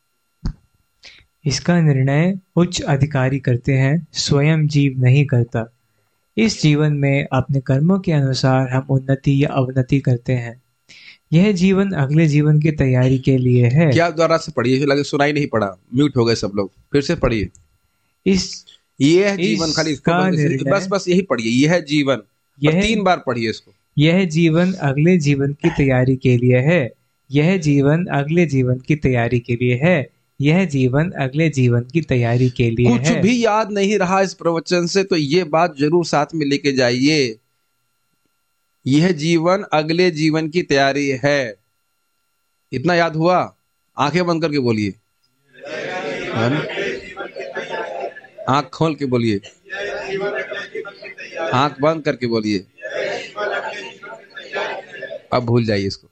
इसका निर्णय उच्च अधिकारी करते हैं, स्वयं जीव नहीं करता। इस जीवन में अपने कर्मों के अनुसार हम उन्नति या अवनति करते हैं। यह जीवन अगले जीवन की तैयारी के लिए है। क्या दोबारा से पढ़िए, लगे सुनाई नहीं पड़ा, म्यूट हो गए सब लोग, फिर से पढ़िए। इस यह जीवन, खाली इसको निर्णय, बस बस यही पढ़िए, यह जीवन, यह तीन बार पढ़िए इसको। यह जीवन अगले जीवन की तैयारी के लिए है। यह जीवन अगले जीवन की तैयारी के लिए है। यह जीवन अगले जीवन की तैयारी के लिए कुछ है। भी याद नहीं रहा इस प्रवचन से तो ये बात जरूर साथ में लेके जाइए, यह जीवन अगले जीवन की तैयारी है। इतना याद हुआ? आंखें बंद करके बोलिए, आंख खोल के बोलिए, आंख बंद करके बोलिए। अब भूल जाइए इसको।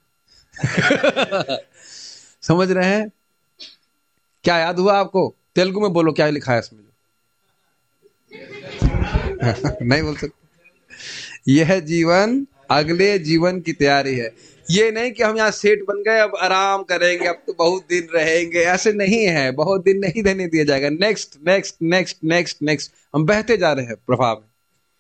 समझ रहे हैं? क्या याद हुआ आपको? तेलुगु में बोलो क्या लिखा है इसमें। नहीं बोल सकते। यह जीवन अगले जीवन की तैयारी है। ये नहीं कि हम यहाँ सेठ बन गए, अब आराम करेंगे, अब तो बहुत दिन रहेंगे, ऐसे नहीं है। बहुत दिन नहीं रहने दिया जाएगा। Next next next next next हम बहते जा रहे हैं प्रभाव में।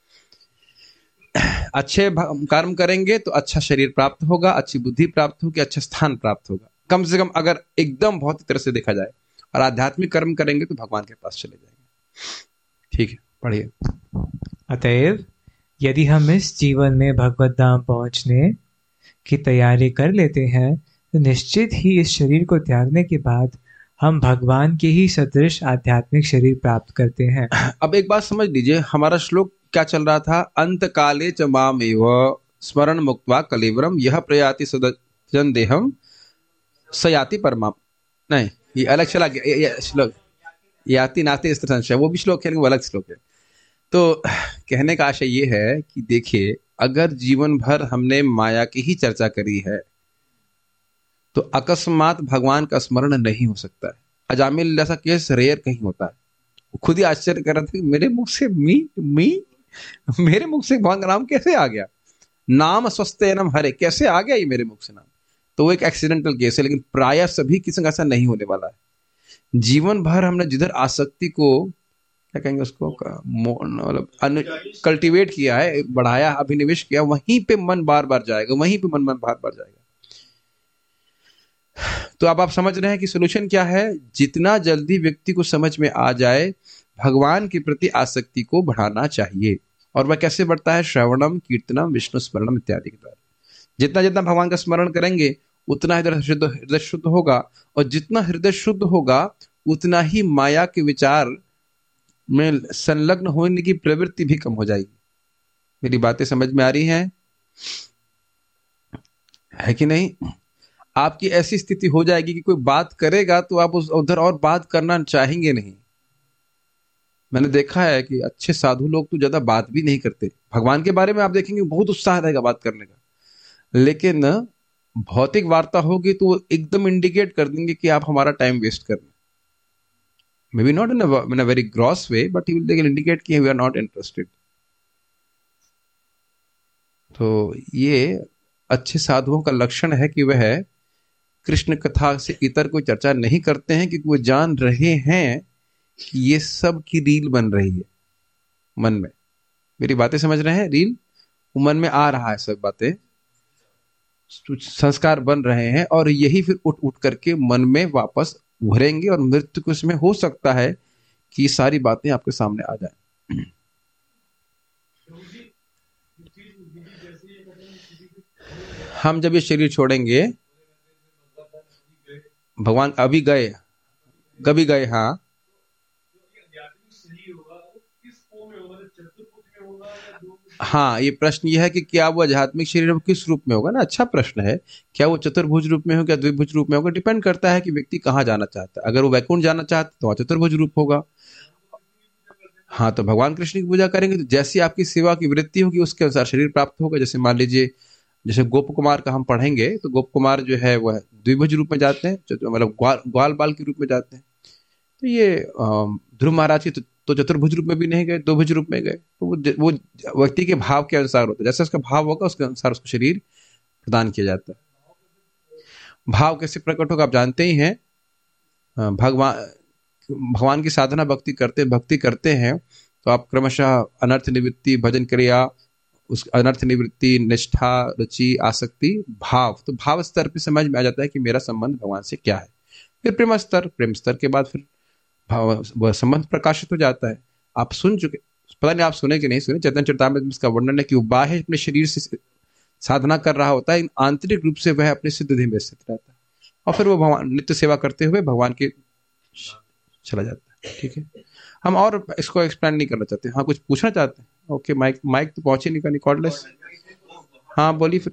अच्छे कर्म करेंगे तो अच्छा शरीर प्राप्त होगा, अच्छी बुद्धि प्राप्त होगी, अच्छा स्थान प्राप्त होगा। कम से कम अगर एकदम बहुत तरह से देखा जाए, और आध्यात्मिक कर्म करेंगे तो भगवान के पास चले जाएंगे। ठीक है, पढ़िए। अतएव यदि हम इस जीवन में भगवत धाम पहुंचने की तैयारी कर लेते हैं तो निश्चित ही इस शरीर को त्यागने के बाद हम भगवान के ही सदृश आध्यात्मिक शरीर प्राप्त करते हैं। अब एक बात समझ लीजिए, हमारा श्लोक क्या चल रहा था? अंत काले च मामेव स्मरण मुक्त्वा कलेवरम यह प्रयाति सदजन देहम सयाति परमा। नहीं, ये अलग चला गया ये श्लोक, याति नाते स्त्र संशय, वो भी श्लोक है, वो अलग श्लोक है। तो कहने का आशय ये है कि देखिए, अगर जीवन भर हमने माया की ही चर्चा करी है तो अकस्मात भगवान का स्मरण नहीं हो सकता है। अजामिल जैसा केस रेयर कहीं होता है। वो खुद ही आश्चर्य कर रहा था कि मेरे मुख से मी मी मेरे मुख से भगवान का नाम कैसे आ गया, नाम स्वस्थेनम हरे, कैसे आ गया ये मेरे मुख से नाम। तो वो एक एक्सीडेंटल केस है, लेकिन प्रायः सभी किसी का ऐसा नहीं होने वाला है। जीवन भर हमने जिधर आसक्ति को क्या कहेंगे उसको मतलब कल्टीवेट किया है, बढ़ाया, अभिनिवेश किया, वहीं पे मन बार बार जाएगा, वहीं पे मन मन बार बार जाएगा। तो अब आप समझ रहे हैं कि सोल्यूशन क्या है। जितना जल्दी व्यक्ति को समझ में आ जाए भगवान के प्रति आसक्ति को बढ़ाना चाहिए। और वह कैसे बढ़ता है? श्रवणम, कीर्तनम, विष्णु स्मरणम इत्यादि के द्वारा। जितना जितना भगवान का स्मरण करेंगे उतना हृदय शुद्ध हृदय शुद्ध होगा, और जितना हृदय शुद्ध होगा उतना ही माया के विचार में संलग्न होने की प्रवृत्ति भी कम हो जाएगी। मेरी बातें समझ में आ रही हैं है कि नहीं? आपकी ऐसी स्थिति हो जाएगी कि कोई बात करेगा तो आप उस उधर और बात करना चाहेंगे नहीं। मैंने देखा है कि अच्छे साधु लोग तो ज्यादा बात भी नहीं करते। भगवान के बारे में आप देखेंगे बहुत उत्साह रहेगा बात करने का, लेकिन भौतिक वार्ता होगी तो एकदम इंडिकेट कर देंगे कि आप हमारा टाइम वेस्ट कर रहे हैं। Maybe not in in a very gross way, but he will indicate कि वी आर नॉट इंटरेस्टेड। तो ये अच्छे साधुओं का लक्षण है कि वह कृष्ण कथा से इतर कोई चर्चा नहीं करते हैं, क्योंकि वो जान रहे हैं कि ये सब की रील बन रही है मन में। मेरी बातें समझ रहे हैं? रील मन में आ रहा है, सब बातें संस्कार बन रहे हैं, और यही फिर उठ उठ करके मन में वापस भरेंगे, और मृत्यु के उसमें हो सकता है कि सारी बातें आपके सामने आ जाए। हम जब ये शरीर छोड़ेंगे, भगवान अभी गए कभी गए हाँ हाँ ये प्रश्न ये है कि क्या वो आध्यात्मिक शरीर किस रूप में होगा ना। अच्छा प्रश्न है। क्या वो चतुर्भुज रूप में होगा, क्या द्विभुज रूप में होगा? डिपेंड करता है कि व्यक्ति कहाँ जाना चाहता है। अगर वो वैकुंठ जाना चाहता है तो चतुर्भुज रूप होगा। हाँ, तो भगवान कृष्ण की पूजा करेंगे तो जैसी आपकी सेवा की वृत्ति होगी उसके अनुसार शरीर प्राप्त होगा। जैसे मान लीजिए, जैसे गोप कुमार का हम पढ़ेंगे तो गोप कुमार जो है वह द्विभुज रूप में जाते हैं, मतलब ग्वाल ग्वाल बाल के रूप में जाते हैं। तो ये ध्रुव महाराज की तो, तो चतुर्भुज रूप में भी नहीं गए, दो भुज रूप में गए। तो वो वो व्यक्ति के भाव के अनुसार होता है। जैसे उसका भाव होगा उसके अनुसार उसको शरीर प्रदान किया जाता है। भाव कैसे प्रकट होगा आप जानते ही हैं। भगवान भगवान की साधना भक्ति करते भक्ति करते हैं तो आप क्रमशः अनर्थ निवृत्ति, भजन क्रिया, उस अनर्थ निवृत्ति, निष्ठा, रुचि, आसक्ति, भाव, तो भाव स्तर पे समझ में आ जाता है कि मेरा संबंध भगवान से क्या है। फिर प्रेम स्तर, प्रेम स्तर के बाद फिर भाव वह संबंध प्रकाशित हो जाता है। आप सुन चुके, पता नहीं आप सुने कि नहीं सुने, चैतन्य चरितामृत में इसका वर्णन है कि वो बाह्य अपने शरीर से साधना कर रहा होता है, आंतरिक रूप से वह अपने सिद्ध देह में स्थित रहता है, और फिर वो भगवान नित्य सेवा करते हुए भगवान के चला जाता है। ठीक है, हम और इसको एक्सप्लेन नहीं करना चाहते। हाँ, कुछ पूछना चाहते हैं? ओके, माइक माइक तो पहुंचे नहीं, का कॉर्डलेस। हाँ बोलिए फिर।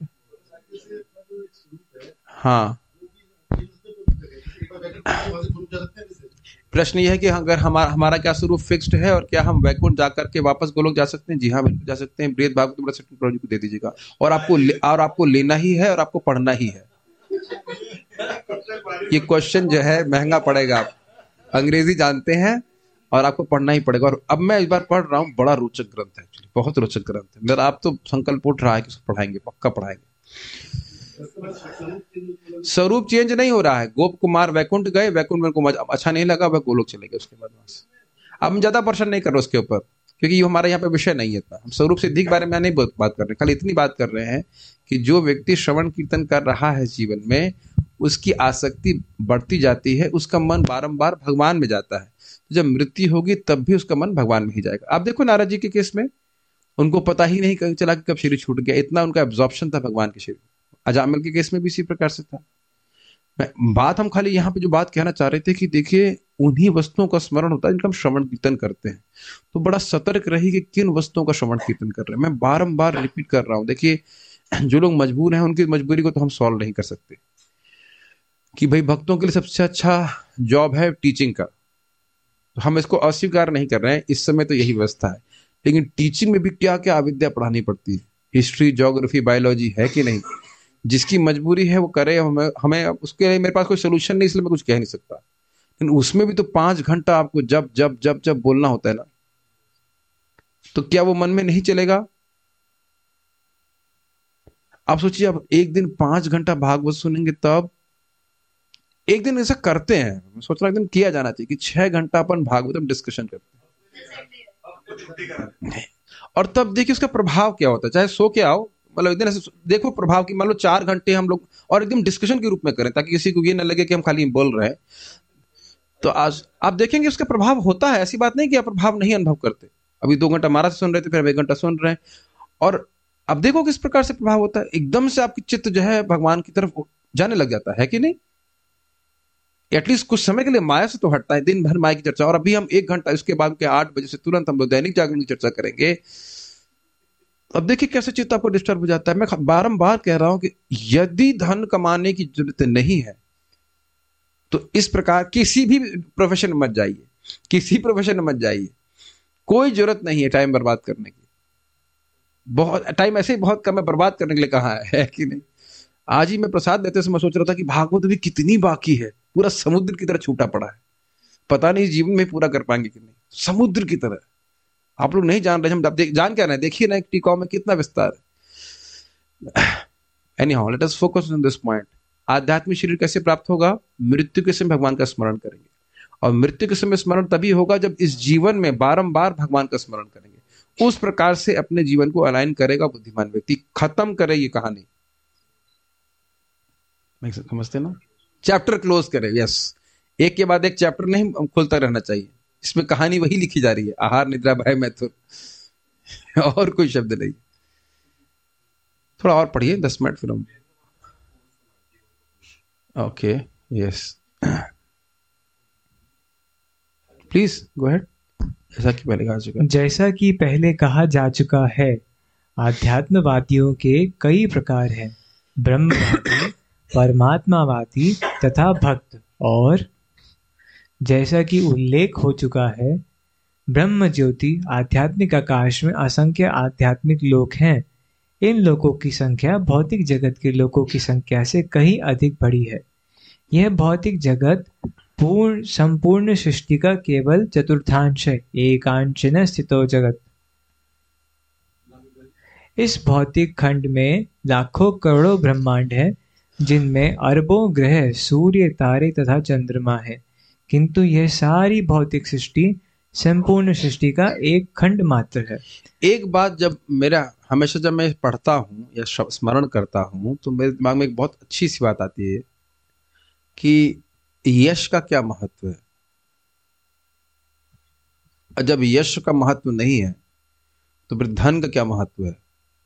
हाँ, प्रश्न यह है कि अगर हमारा हमारा क्या स्वरूप फिक्स्ड है और क्या हम वैकुंठ जाकर के वापस गोलोक जा सकते हैं? जी हाँ, बिल्कुल जा सकते हैं। बृहद भागवत बड़ा सेकंड प्रोजेक्ट को दे दीजिएगा, और आपको और आपको लेना ही है और आपको पढ़ना ही है। ये क्वेश्चन जो है महंगा पड़ेगा। आप अंग्रेजी जानते हैं और आपको पढ़ना ही पड़ेगा। और अब मैं इस बार पढ़ रहा हूँ, बड़ा रोचक ग्रंथ है, एक्चुअली बहुत रोचक ग्रंथ है मेरा। आप तो संकल्प उठ रहा है कि उसको पढ़ाएंगे, पक्का पढ़ाएंगे। स्वरूप चेंज नहीं हो रहा है। गोप कुमार वैकुंठ गए, वैकुंठ में को अच्छा नहीं लगा, वह गोलोक चले गए उसके बाद वहां से। अब हम ज्यादा पर्सन नहीं कर रहे उसके ऊपर, क्योंकि ये हमारे यहाँ पे विषय नहीं है। हम स्वरूप सिद्धि के बारे में नहीं बात कर रहे, खाली इतनी बात कर रहे हैं कि जो व्यक्ति श्रवण कीर्तन कर रहा है जीवन में, उसकी आसक्ति बढ़ती जाती है, उसका मन बारंबार भगवान में जाता है। तो जब मृत्यु होगी तब भी उसका मन भगवान में ही जाएगा। आप देखो नारद जी के केस में, उनको पता ही नहीं चला कि कब शरीर छूट गया, इतना उनका एब्जॉर्प्शन था भगवान के शरीर। अजामिल के केस में भी इसी प्रकार से था। बात हम खाली यहाँ पे जो बात कहना चाह रहे थे कि देखिए, उन्हीं वस्तुओं का स्मरण होता है जिनका हम श्रवण कीर्तन करते हैं। तो बड़ा सतर्क रही कि किन वस्तुओं का श्रवण कीर्तन कर रहे हैं। मैं बारंबार रिपीट कर रहा हूं। देखिए, जो लोग मजबूर हैं उनकी मजबूरी को तो हम सॉल्व नहीं कर सकते कि भाई भक्तों के लिए सबसे अच्छा जॉब है टीचिंग का, तो हम इसको अस्वीकार नहीं कर रहे हैं। इस समय तो यही व्यवस्था है, लेकिन टीचिंग में भी क्या क्या अविद्या पढ़ानी पड़ती है, हिस्ट्री, ज्योग्राफी, बायोलॉजी, है कि नहीं? जिसकी मजबूरी है वो करे, हमें हमें उसके लिए मेरे पास कोई सोल्यूशन नहीं, इसलिए मैं कुछ कह नहीं सकता। लेकिन उसमें भी तो पांच घंटा आपको जब जब जब जब बोलना होता है ना, तो क्या वो मन में नहीं चलेगा? आप सोचिए, आप एक दिन पांच घंटा भागवत सुनेंगे, तब एक दिन ऐसा करते हैं, मैं सोच रहा एक दिन किया जाना चाहिए कि छह घंटा अपन भागवत में डिस्कशन करते हैं, और तब देखिए उसका प्रभाव क्या होता है। चाहे सो के आओ, मतलब एक दिन ऐसे देखो प्रभाव की, मान लो चार घंटे हम लोग और एकदम डिस्कशन के रूप में करें, ताकि किसी को ये ना लगे कि हम खाली बोल रहे हैं। तो आज आप देखेंगे उसका प्रभाव होता है, ऐसी बात नहीं कि आप प्रभाव नहीं अनुभव करते। अभी दो घंटा महाराज सुन रहे थे, फिर अब एक घंटा सुन रहे हैं, और अब देखो किस प्रकार से प्रभाव होता है। एकदम से आपकी चित्त जो है भगवान की तरफ जाने लग जाता है कि नहीं? एटलीस्ट कुछ समय के लिए माया से तो हटता है, दिन भर माया की चर्चा। और अभी हम एक घंटा, इसके बाद के आठ बजे से तुरंत हम लोग दैनिक जागरण की चर्चा करेंगे। अब देखिए कैसे चित्त आपको डिस्टर्ब हो जाता है। मैं बारंबार कह रहा हूं कि यदि धन कमाने की जरूरत नहीं है तो इस प्रकार किसी भी प्रोफेशन में मत जाइए, किसी प्रोफेशन में मत जाइए। कोई जरूरत नहीं है टाइम बर्बाद करने की। बहुत टाइम ऐसे ही बहुत कम है बर्बाद करने के लिए, कहा है, है कि नहीं? आज ही मैं प्रसाद देते समय सोच रहा था कि भागवत अभी कितनी बाकी है, पूरा समुद्र की तरह छूटा पड़ा है, पता नहीं जीवन में पूरा कर पाएंगे कि नहीं। समुद्र की तरह, आप लोग नहीं जान रहे, हम देख, जान क्या रहे, देखिए ना एक टीकाओ में कितना विस्तार है। Anyhow, let us focus on this point. आध्यात्मिक शरीर कैसे प्राप्त होगा? मृत्यु के समय भगवान का स्मरण करेंगे, और मृत्यु के समय स्मरण तभी होगा जब इस जीवन में बारंबार भगवान का स्मरण करेंगे। उस प्रकार से अपने जीवन को अलाइन करेगा बुद्धिमान व्यक्ति। खत्म करे ये कहानी, समझते ना? चैप्टर क्लोज करे, यस। एक के बाद एक चैप्टर नहीं खुलता रहना चाहिए। इसमें कहानी वही लिखी जा रही है, आहार, निद्रा, भय, मैथुन, और कोई शब्द नहीं। थोड़ा और पढ़िए, दस मिनट फिर हम। Okay, yes, please go ahead. जैसा कि पहले कहा चुका जैसा कि पहले कहा जा चुका है, आध्यात्मवादियों के कई प्रकार हैं, ब्रह्मवादी, परमात्मावादी तथा भक्त। और जैसा कि उल्लेख हो चुका है, ब्रह्म ज्योति आध्यात्मिक आकाश में असंख्य आध्यात्मिक लोक हैं। इन लोगों की संख्या भौतिक जगत के लोगों की संख्या से कहीं अधिक बड़ी है। यह भौतिक जगत पूर्ण संपूर्ण सृष्टि का केवल चतुर्थांश है, एकांशन स्थितो जगत। इस भौतिक खंड में लाखों करोड़ों ब्रह्मांड है, जिनमें अरबों ग्रह, सूर्य, तारे तथा चंद्रमा है। किंतु यह सारी भौतिक सृष्टि संपूर्ण सृष्टि का एक खंड मात्र है। एक बात, जब मेरा हमेशा जब मैं पढ़ता हूँ या स्मरण करता हूँ, तो मेरे दिमाग में एक बहुत अच्छी सी बात आती है कि यश का क्या महत्व है। और जब यश का महत्व नहीं है तो फिर धन का क्या महत्व है?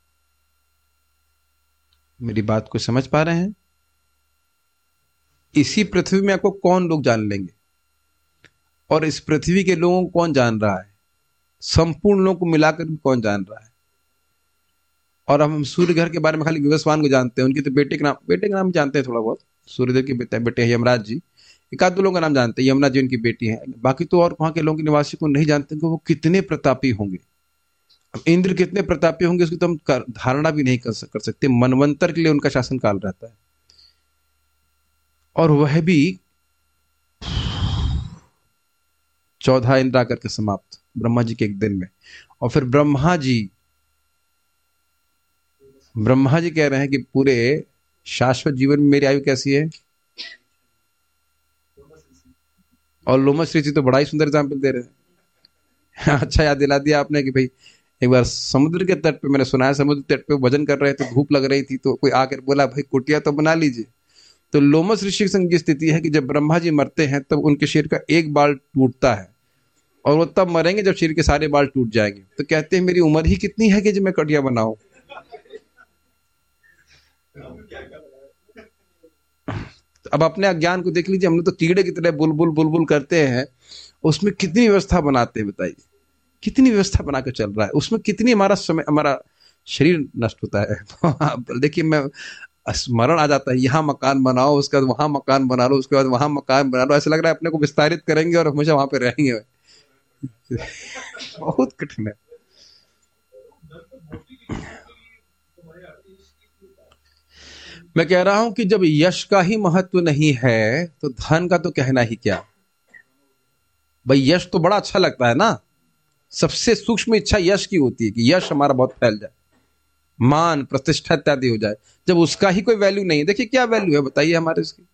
मेरी बात को समझ पा रहे हैं? इसी पृथ्वी में आपको कौन लोग जान लेंगे, और इस पृथ्वी के लोगों को कौन जान रहा है? संपूर्ण लोगों को मिलाकर भी कौन जान रहा है? और हम सूर्य ग्रह के बारे में खाली विवस्वान को जानते हैं, उनके तो बेटे के नाम बेटे के नाम जानते हैं थोड़ा बहुत। सूर्यदेव के बेटे बेटे यमराज जी, एक आध दो लोगों का नाम जानते हैं, यमुना जी उनकी बेटी है। बाकी तो और वहां के लोगों के निवासी को नहीं जानते कि वो कितने प्रतापी होंगे। अब इंद्र कितने प्रतापी होंगे उसकी तो हम धारणा भी नहीं कर सकते। मनवंतर के लिए उनका शासन काल रहता है, और वह भी चौदह इंद्र आकर के समाप्त ब्रह्मा जी के एक दिन में। और फिर ब्रह्मा जी ब्रह्मा जी कह रहे हैं कि पूरे शाश्वत जीवन में मेरी आयु कैसी है? और लोमस ऋषि तो बड़ा ही सुंदर एग्जाम्पल दे रहे हैं। अच्छा याद दिला दिया आपने कि भाई एक बार समुद्र के तट पे, मैंने सुना है समुद्र तट पे भजन कर रहे थे, धूप लग रही थी, तो कोई आकर बोला भाई कुटिया तो बना लीजिए। तो लोमस ऋषि संग की स्थिति है कि जब ब्रह्मा जी मरते हैं तब उनके शरीर का एक बाल टूटता है, और वो तब मरेंगे जब शरीर के सारे बाल टूट जाएंगे। तो कहते हैं मेरी उम्र ही कितनी है कि जब मैं कटिया बनाऊं। अब अपने अज्ञान को देख लीजिए, हम लोग तो कीड़े की तरह बुलबुल बुलबुल करते हैं, उसमें कितनी व्यवस्था बनाते हैं, बताइए कितनी व्यवस्था बना के चल रहा है, उसमें कितनी हमारा समय हमारा शरीर नष्ट होता है। देखिए, मैं स्मरण आ जाता है, यहाँ मकान बनाओ, उसके बाद वहां मकान बना लो, उसके बाद वहां मकान बना लो। ऐसा लग रहा है अपने को विस्तारित करेंगे और हमेशा वहां पे रहेंगे। बहुत कठिन है। मैं कह रहा हूं कि जब यश का ही महत्व नहीं है तो धन का तो कहना ही क्या। भाई यश तो बड़ा अच्छा लगता है ना, सबसे सूक्ष्म इच्छा यश की होती है कि यश हमारा बहुत फैल जाए, मान प्रतिष्ठा इत्यादि हो जाए। जब उसका ही कोई वैल्यू नहीं है, देखिए क्या वैल्यू है बताइए हमारे इसकी।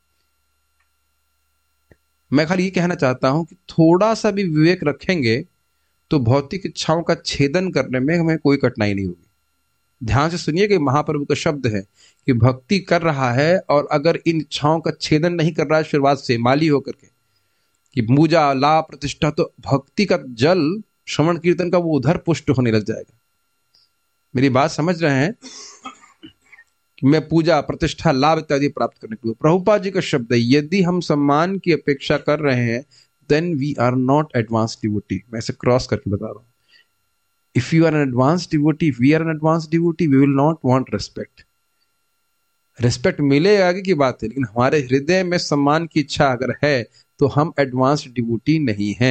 मैं खाली ये कहना चाहता हूं कि थोड़ा सा भी विवेक रखेंगे तो भौतिक इच्छाओं का छेदन करने में हमें कोई कठिनाई नहीं होगी। ध्यान से सुनिए कि महाप्रभु का शब्द है कि भक्ति कर रहा है और अगर इन इच्छाओं का छेदन नहीं कर रहा है शुरुआत से माली होकर के कि पूजा लाभ प्रतिष्ठा, तो भक्ति का जल श्रवण कीर्तन का वो उधर पुष्ट होने लग जाएगा। मेरी बात समझ रहे हैं कि मैं पूजा प्रतिष्ठा लाभ इत्यादि प्राप्त करने के लिए, प्रभुपाद जी का शब्द है यदि हम सम्मान की अपेक्षा कर रहे हैं then we are not advance devotee. मैं इसे क्रॉस करके बता रहा हूं। If you are an advanced devotee, if we are an advanced devotee, we will not want respect. Respect मिलेगा आगे की बात है, लेकिन हमारे हृदय में सम्मान की इच्छा अगर है तो हम एडवांस्ड डिवोटी नहीं हैं।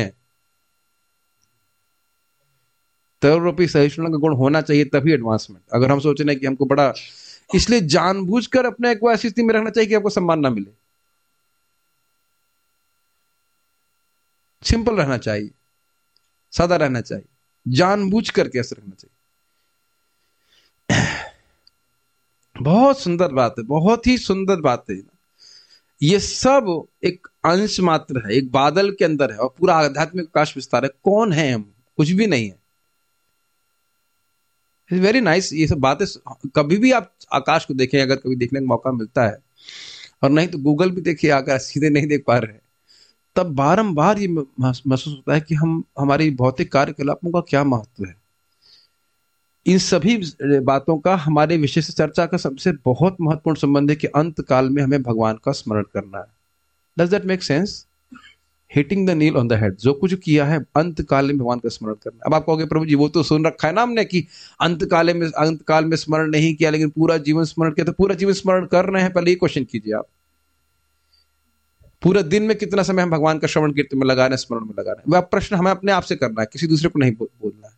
तरुरूपी सहिष्णुता का गुण होना चाहिए तभी एडवांसमेंट। अगर हम सोच रहे हैं कि हमको बड़ा, इसलिए जानबूझकर अपने को ऐसी स्थिति में रखना चाहिए कि आपको सम्मान ना मिले। सिंपल रहना चाहिए, सादा रहना चाहिए, जानबूझ कर कैसे रखना चाहिए। बहुत सुंदर बात है, बहुत ही सुंदर बात है। ये सब एक अंश मात्र है, एक बादल के अंदर है और पूरा आध्यात्मिक आकाश विस्तार है। कौन है हम? कुछ भी नहीं है। वेरी नाइस nice, ये सब बातें कभी भी आप आकाश को देखें, अगर कभी देखने का मौका मिलता है, और नहीं तो गूगल भी देखिए, अगर सीधे नहीं देख पा रहे हैं तब बारंबार ये महसूस होता है कि हम हमारी भौतिक कार्यकलापों का क्या महत्व है। इन सभी बातों का हमारे विषय से चर्चा का सबसे बहुत महत्वपूर्ण संबंध है कि अंत काल में हमें भगवान का स्मरण करना है। Does that make sense? Hitting the nail on the head. जो कुछ किया है अंत काल में भगवान का स्मरण करना। अब आप कहोगे प्रभु जी वो तो सुन रखा है ना हमने कि अंत काल में अंत काल में स्मरण नहीं किया लेकिन पूरा जीवन स्मरण किया। तो पूरा जीवन स्मरण कर रहे हैं, पहले ये क्वेश्चन कीजिए आप, पूरा दिन में कितना समय हम भगवान का श्रवण कीर्तन में लगा रहे हैं, स्मरण में लगा रहे हैं? वह प्रश्न हमें अपने आप से करना है, किसी दूसरे को नहीं बोलना है।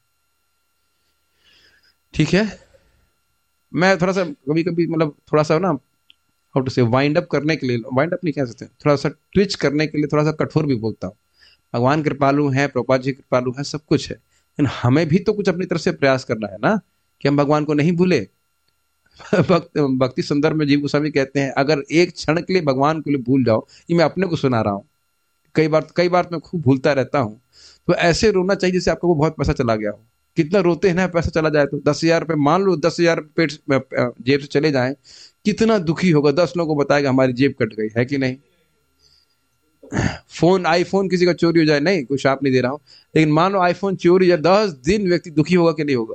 ठीक है, मैं थोड़ा सा कभी कभी मतलब थोड़ा सा ना हाउ टू से वाइंड अप करने के लिए, वाइंड अप नहीं कह सकते, थोड़ा सा ट्विच करने के लिए थोड़ा सा कठोर भी बोलता हूँ। भगवान कृपालु है, प्रभुपाद जी कृपालु है, सब कुछ है, लेकिन हमें भी तो कुछ अपनी तरफ से प्रयास करना है ना कि हम भगवान को नहीं भूले। भक्त भक्ति संदर्भ में जीव गोस्वामी कहते हैं अगर एक क्षण के लिए भगवान को लिए भूल जाओ, ये मैं अपने को सुना रहा हूँ, कई बार कई बार मैं खूब भूलता रहता हूँ, तो ऐसे रोना चाहिए जैसे आपको वो बहुत पैसा चला गया हो। कितना रोते हैं ना पैसा चला जाए तो, दस हजार रुपये मान लो, दस हजार पेट जेब से चले जाए, कितना दुखी होगा। दस लोगों को बताएगा हमारी जेब कट गई है कि नहीं। फोन आईफोन किसी का चोरी हो जाए, नहीं कोई शाप नहीं दे रहा हूं, लेकिन मान लो आईफोन चोरी हो जाए, दस दिन व्यक्ति दुखी होगा कि नहीं होगा?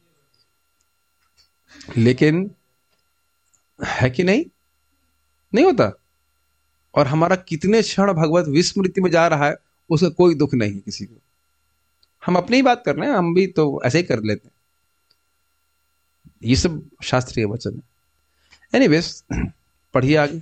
लेकिन है कि नहीं? नहीं होता। और हमारा कितने क्षण भगवत विस्मृति में जा रहा है, उसका कोई दुख नहीं किसी को। हम अपनी ही बात कर रहे हैं, हम भी तो ऐसे ही कर लेते हैं। ये सब शास्त्रीय वचन है। एनीवेज पढ़िए आगे।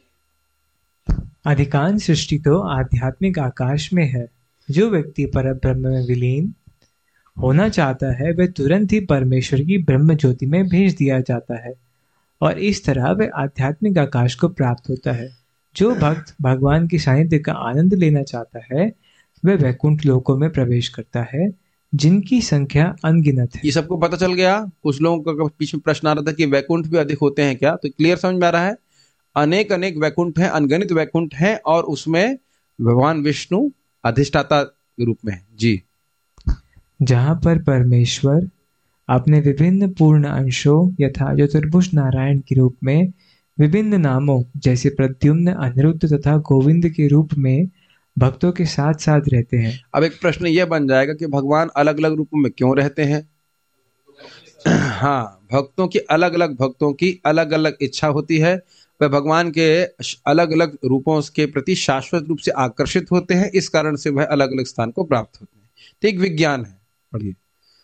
अधिकांश सृष्टि तो आध्यात्मिक आकाश में है। जो व्यक्ति परब्रह्म में विलीन होना चाहता है वह तुरंत ही परमेश्वर की ब्रह्म ज्योति में भेज दिया जाता है और इस तरह वह आध्यात्मिक आकाश को प्राप्त होता है। जो भक्त भगवान की सानिध्य का आनंद लेना चाहता है वह वैकुंठ लोकों में प्रवेश करता है, जिनकी संख्या अनगिनत है। ये सबको पता चल गया? कुछ लोगों का पीछे प्रश्न आ रहा था कि वैकुंठ भी अधिक होते हैं क्या? तो क्लियर समझ में आ रहा है, अनेक अनेक वैकुंठ हैं, अनगिनत वैकुंठ हैं, और उसमें भगवान विष्णु अधिष्ठाता के रूप में है जी। जहाँ पर परमेश्वर अपने विभिन्न पूर्ण अंशों यथा चतुर्भुज नारायण के रूप में विभिन्न नामों जैसे प्रद्युम्न, अनिरुद्ध तथा गोविंद के रूप में भक्तों के साथ साथ रहते हैं। अब एक प्रश्न यह बन जाएगा कि भगवान अलग अलग रूपों में क्यों रहते हैं? हाँ, भक्तों की अलग अलग भक्तों की अलग अलग इच्छा होती है, वह भगवान के अलग अलग रूपों के प्रति शाश्वत रूप से आकर्षित होते हैं, इस कारण से वह अलग अलग स्थान को प्राप्त होते हैं। ठीक विज्ञान है, पढ़िए।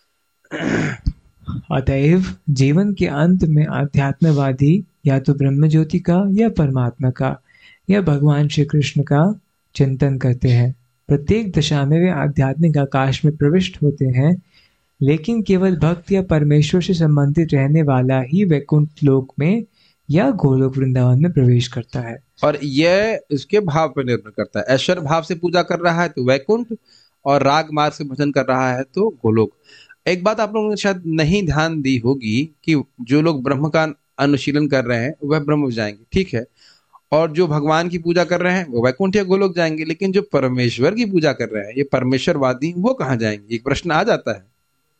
अतएव जीवन के अंत में आध्यात्मवादी या तो ब्रह्म ज्योति का या परमात्मा का या भगवान श्री कृष्ण का चिंतन करते हैं। प्रत्येक दशा में वे आध्यात्मिक आकाश में प्रविष्ट होते हैं, लेकिन केवल भक्त या परमेश्वर से संबंधित रहने वाला ही वैकुंठ लोक में या गोलोक वृंदावन में प्रवेश करता है। और यह इसके भाव पर निर्भर करता है। ऐश्वर्य भाव से पूजा कर रहा है तो वैकुंठ, और राग मार्ग से भजन कर रहा है तो गोलोक। एक बात आप लोगों ने शायद नहीं ध्यान दी होगी कि जो लोग ब्रह्म का अनुशीलन कर रहे हैं वह ब्रह्म जाएंगे, ठीक है, और जो भगवान की पूजा कर रहे हैं वो वैकुंठ या गोलोक जाएंगे। लेकिन जो परमेश्वर की पूजा कर रहे हैं, ये परमेश्वरवादी, वो कहाँ जाएंगे? एक प्रश्न आ जाता है।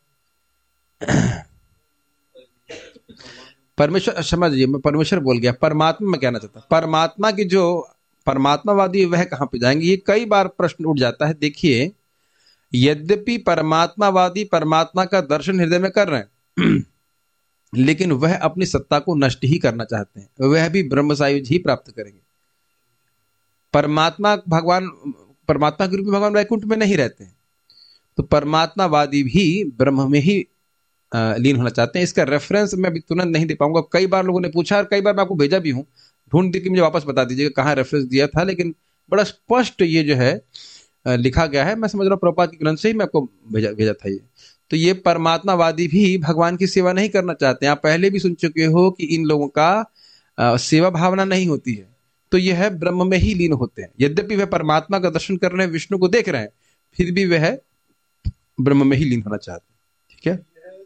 परमेश्वर, समझिए मैं परमेश्वर बोल गया, परमात्मा में कहना चाहता, परमात्मा की जो परमात्मावादी वह कहां पे जाएंगे? ये कई बार प्रश्न उठ जाता है। देखिए, यद्यपि परमात्मावादी परमात्मा का दर्शन हृदय में कर रहे हैं लेकिन वह अपनी सत्ता को नष्ट ही करना चाहते हैं, वह भी ब्रह्म सायुज्य ही प्राप्त करेंगे। परमात्मा भगवान परमात्मा के रूप में भगवान वैकुंठ में नहीं रहते हैं, तो परमात्मावादी भी ब्रह्म में ही लीन होना चाहते हैं। इसका रेफरेंस मैं अभी तुरंत नहीं दे पाऊंगा, कई बार लोगों ने पूछा और कई बार मैं आपको भेजा भी हूं, ढूंढ के मुझे वापस बता दीजिएगा कहाँ रेफरेंस दिया था। लेकिन बड़ा स्पष्ट ये जो है लिखा गया है, मैं समझ रहा हूँ प्रभुपाद के ग्रंथ से ही मैं आपको भेजा भेजा था ये। तो ये परमात्मावादी भी भगवान की सेवा नहीं करना चाहते हैं। आप पहले भी सुन चुके हो कि इन लोगों का सेवा भावना नहीं होती है, तो यह है ब्रह्म में ही लीन होते हैं। यद्यपि वह परमात्मा का दर्शन कर रहे हैं, विष्णु को देख रहे हैं, फिर भी वह ब्रह्म में ही लीन होना चाहते हैं। ठीक है,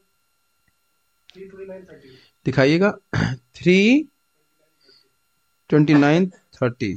दिखाइएगा थ्री ट्वेंटी नाइन थर्टी।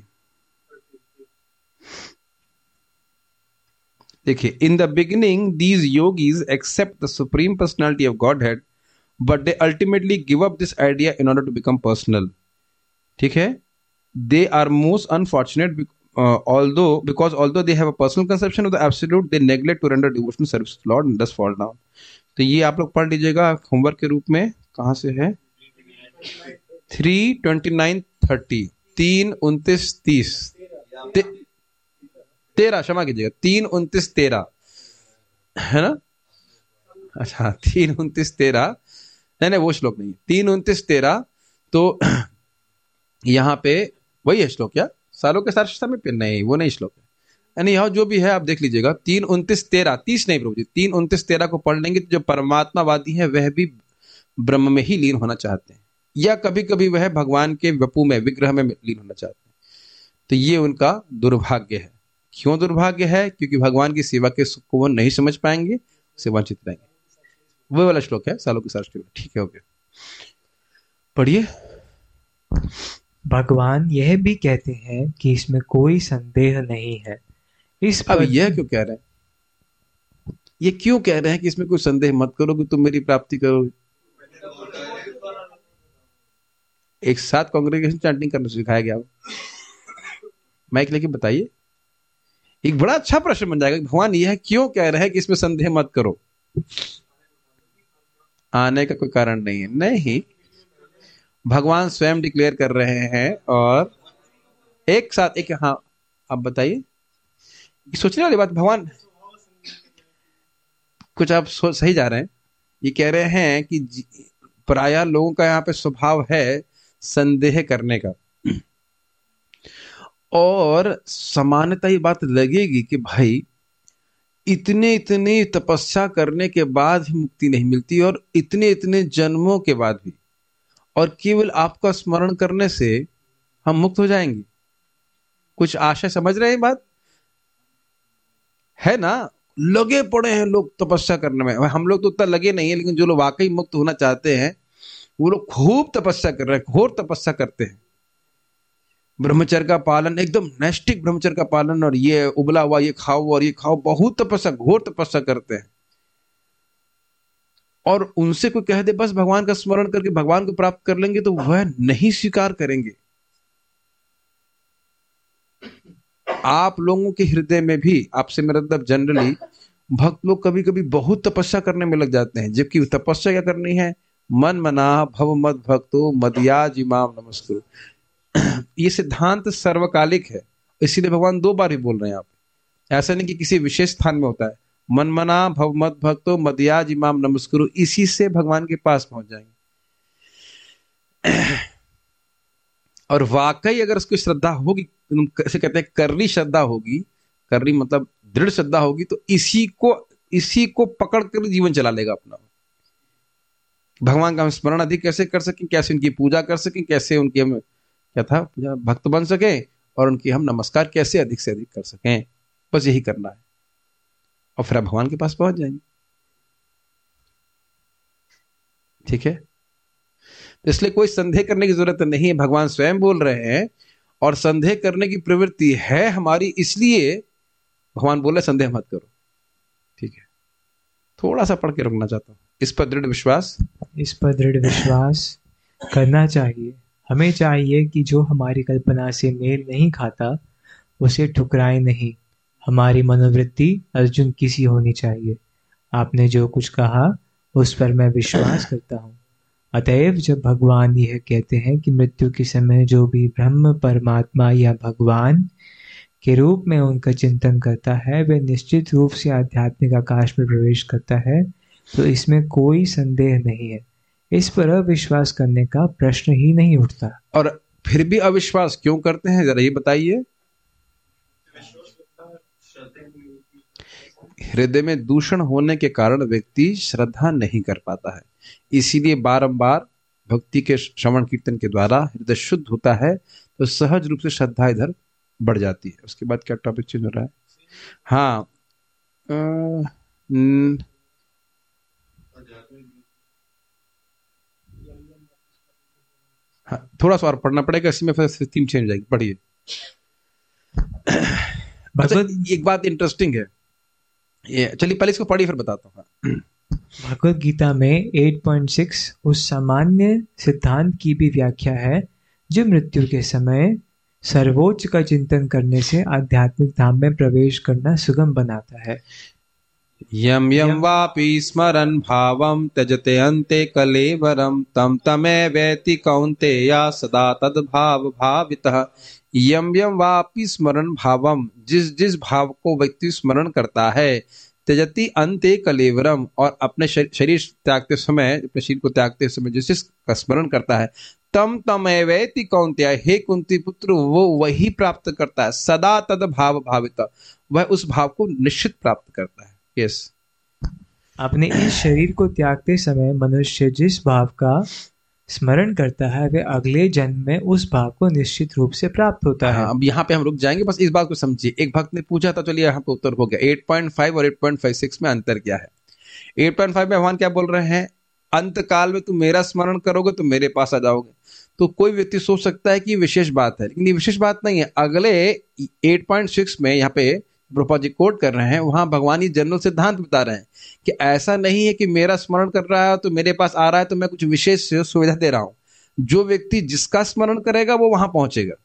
देखिए, in the beginning these yogis accept the supreme personality of Godhead, but they ultimately give up this idea in order to become personal. ठीक है, they are most unfortunate although because although they have a personal conception of the absolute, they neglect to render devotional service to Lord and thus fall down. तो ये आप लोग पढ़ लीजिएगा homework के रूप में। कहां से है? थ्री ट्वेंटी नाइन थर्टी, तीन उनतीस तीस ते, तेरह, क्षमा कीजिएगा, तीन उनतीस तेरह है ना? अच्छा, तीन उनतीस तेरह, नहीं नहीं वो श्लोक नहीं है, तीन उनतीस तेरह। तो यहाँ पे वही है श्लोक, क्या सालों के साथ में पे? नहीं, वो नहीं श्लोक है। यानी यहाँ जो भी है आप देख लीजिएगा, तीन उनतीस तेरह, तीस नहीं प्रभु जी, तीन उनतीस तेरह को पढ़ लेंगे तो जो परमात्मावादी है वह भी ब्रह्म में ही लीन होना चाहते हैं, या कभी कभी वह भगवान के वपु में, विग्रह में लीन होना चाहते हैं। तो ये उनका दुर्भाग्य है। क्यों दुर्भाग्य है? क्योंकि भगवान की सेवा के सुख को वो नहीं समझ पाएंगे, से वंचित रहेंगे। वो वाला श्लोक है सालों के साथ। ठीक है, हो गया, पढ़िए। भगवान यह भी कहते हैं कि इसमें कोई संदेह नहीं है। इस अब यह क्यों कह रहे हैं? ये क्यों कह रहे हैं कि इसमें कोई संदेह मत करो कि तुम मेरी प्राप्ति करोगे? एक साथ कांग्रेगेशन चैंटिंग करना सिखाया गया, माइक लेके बताइए। एक बड़ा अच्छा प्रश्न बन जाएगा, भगवान यह क्यों कह रहे हैं कि इसमें संदेह मत करो? आने का कोई कारण नहीं है, नहीं, भगवान स्वयं डिक्लेयर कर रहे हैं। और एक साथ एक, हाँ आप बताइए, सोचने वाली बात। भगवान कुछ आप सही जा रहे हैं, ये कह रहे हैं कि प्रायः लोगों का यहाँ पे स्वभाव है संदेह करने का, और सामान्यतः ये बात लगेगी कि भाई इतने इतने तपस्या करने के बाद भी मुक्ति नहीं मिलती, और इतने इतने जन्मों के बाद भी, और केवल आपका स्मरण करने से हम मुक्त हो जाएंगे। कुछ आशा समझ रहे हैं बात है ना? लगे पड़े हैं लोग तपस्या करने में। हम लोग तो उतना लगे नहीं है, लेकिन जो लोग वाकई मुक्त होना चाहते हैं वो लोग खूब तपस्या कर रहे हैं, घोर तपस्या करते हैं। ब्रह्मचर्य का पालन, एकदम नैष्टिक ब्रह्मचर्य का पालन, और ये उबला हुआ ये खाओ और ये खाओ, बहुत तपस्या, घोर तपस्या करते हैं। और उनसे कोई कह दे बस भगवान का स्मरण करके भगवान को प्राप्त कर लेंगे, तो वह नहीं स्वीकार करेंगे। आप लोगों के हृदय में भी, आपसे मेरा मतलब जनरली भक्त लोग कभी कभी बहुत तपस्या करने में लग जाते हैं, जबकि तपस्या क्या करनी है? मन मना भव मद भक्तो मदयाज इमाम नमस्कुरु। ये सिद्धांत सर्वकालिक है, इसीलिए भगवान दो बार ही बोल रहे हैं। आप ऐसा नहीं कि किसी विशेष स्थान में होता है। मन मना भव मद भक्तो मदयाज इमाम नमस्कुरु, इसी से भगवान के पास पहुंच जाएंगे। और वाकई अगर उसकी श्रद्धा होगी, कैसे कहते हैं, कर्री श्रद्धा होगी, कर्री मतलब दृढ़ श्रद्धा होगी, तो इसी को इसी को पकड़ कर जीवन चला लेगा अपना। भगवान का हम स्मरण अधिक कैसे कर सकें, कैसे उनकी पूजा कर सकें, कैसे उनकी हम क्या था पूजा भक्त बन सके, और उनकी हम नमस्कार कैसे अधिक से अधिक कर सकें। बस यही करना है और फिर आप भगवान के पास पहुंच जाएंगे। ठीक है, तो इसलिए कोई संदेह करने की जरूरत नहीं है। भगवान स्वयं बोल रहे हैं और संदेह करने की प्रवृत्ति है हमारी, इसलिए भगवान बोले संदेह मत करो। ठीक है, थोड़ा सा पढ़ के रुकना चाहता हूं। इस पर दृढ़ विश्वास इस पर दृढ़ विश्वास करना चाहिए। हमें चाहिए कि जो हमारी कल्पना से मेल नहीं खाता उसे ठुकराए नहीं। हमारी मनोवृत्ति अर्जुन की सी होनी चाहिए। आपने जो कुछ कहा उस पर मैं विश्वास करता हूँ। अतएव जब भगवान यह कहते हैं कि मृत्यु के समय जो भी ब्रह्म, परमात्मा या भगवान के रूप में उनका चिंतन करता है वह निश्चित रूप से आध्यात्मिक आकाश में प्रवेश करता है, तो इसमें कोई संदेह नहीं है। इस पर अविश्वास करने का प्रश्न ही नहीं उठता। और फिर भी अविश्वास क्यों करते हैं, जरा ये बताइए। हृदय में दूषण होने के कारण व्यक्ति श्रद्धा नहीं कर पाता है। इसीलिए बारंबार भक्ति के श्रवण कीर्तन के द्वारा हृदय शुद्ध होता है, तो सहज रूप से श्रद्धा इधर बढ़ जाती है। उसके बाद क्या टॉपिक चेंज हो रहा है? हाँ, आ, न, हाँ, थोड़ा सा और पढ़ना पड़ेगा, इसमें फिर थीम चेंज हो जाएगी। पढ़िए। अच्छा, एक बात इंटरेस्टिंग है, ये चलिए पहले इसको पढ़िए फिर बताता हूँ। भगवद गीता में आठ पॉइंट छह उस सामान्य सिद्धांत की भी व्याख्या है जो मृत्यु के समय सर्वोच्च का चिंतन करने से आध्यात्मिक धाम में प्रवेश करना सुगम बनाता है। यम यम वापि स्मरन् भावं त्यजते अन्ते कलेवरं तम तमे वेति कौन्तेय सदा तद भाव भावितः। यम यम वापि स्मरन् भावम, जिस जिस भाव को व्यक्ति स्मरण करता है, त्यजति अन्ते कलेवरम, और अपने शरीर त्यागते समय, अपने शरीर को त्यागते समय जिस जिसका स्मरण करता है, तम तमेवेति कौन्तेय, हे कुंती पुत्र, वो वही प्राप्त करता है। सदा तद भाव भावित, वह उस भाव को निश्चित प्राप्त करता है। यस, अपने इस शरीर को त्यागते समय मनुष्य जिस भाव का स्मरण करता है वह अगले जन्म में उस भाव को निश्चित रूप से प्राप्त होता है। अब यहाँ पे हम रुक जाएंगे, बस इस बात को समझिए। एक भक्त ने पूछा था, चलिए यहाँ पे उत्तर हो गया। आठ पॉइंट पाँच और आठ पॉइंट छप्पन में अंतर क्या है? आठ पॉइंट पाँच में भगवान क्या बोल रहे हैं? अंत काल में तुम मेरा स्मरण करोगे तो मेरे पास आ जाओगे। तो कोई व्यक्ति सोच सकता है कि विशेष बात है, लेकिन ये विशेष बात नहीं है। अगले आठ पॉइंट छह में यहाँ पे प्रभुपाद जी कोट कर रहे हैं, वहां भगवान ये जनरल सिद्धांत बता रहे हैं कि ऐसा नहीं है कि मेरा स्मरण कर रहा है तो मेरे पास आ रहा है तो मैं कुछ विशेष सुविधा दे रहा हूं। जो व्यक्ति जिसका स्मरण करेगा वो वहां पहुंचेगा।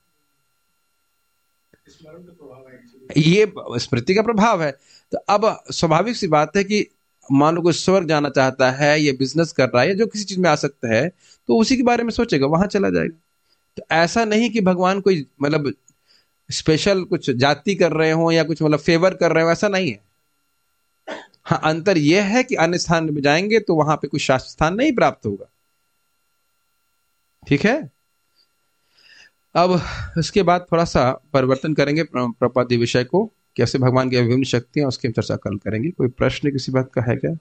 ये स्मृति का प्रभाव है। तो अब स्वाभाविक सी बात है कि मान लो कोई स्वर्ग जाना चाहता है या बिजनेस कर रहा है या जो किसी चीज में आ सकता है, तो उसी के बारे में सोचेगा, वहां चला जाएगा। तो ऐसा नहीं कि भगवान कोई मतलब स्पेशल कुछ जाति कर रहे हो या कुछ मतलब फेवर कर रहे हो, ऐसा नहीं है। हाँ, अंतर यह है कि अन्य स्थान में जाएंगे तो वहां पे कोई शास्त्र स्थान नहीं प्राप्त होगा। ठीक है, अब इसके बाद थोड़ा सा परिवर्तन करेंगे प्रपाद्य विषय को, कैसे भगवान की विभिन्न शक्तियां, उसकी हम चर्चा कल करेंगे। कोई प्रश्न किसी बात का है क्या?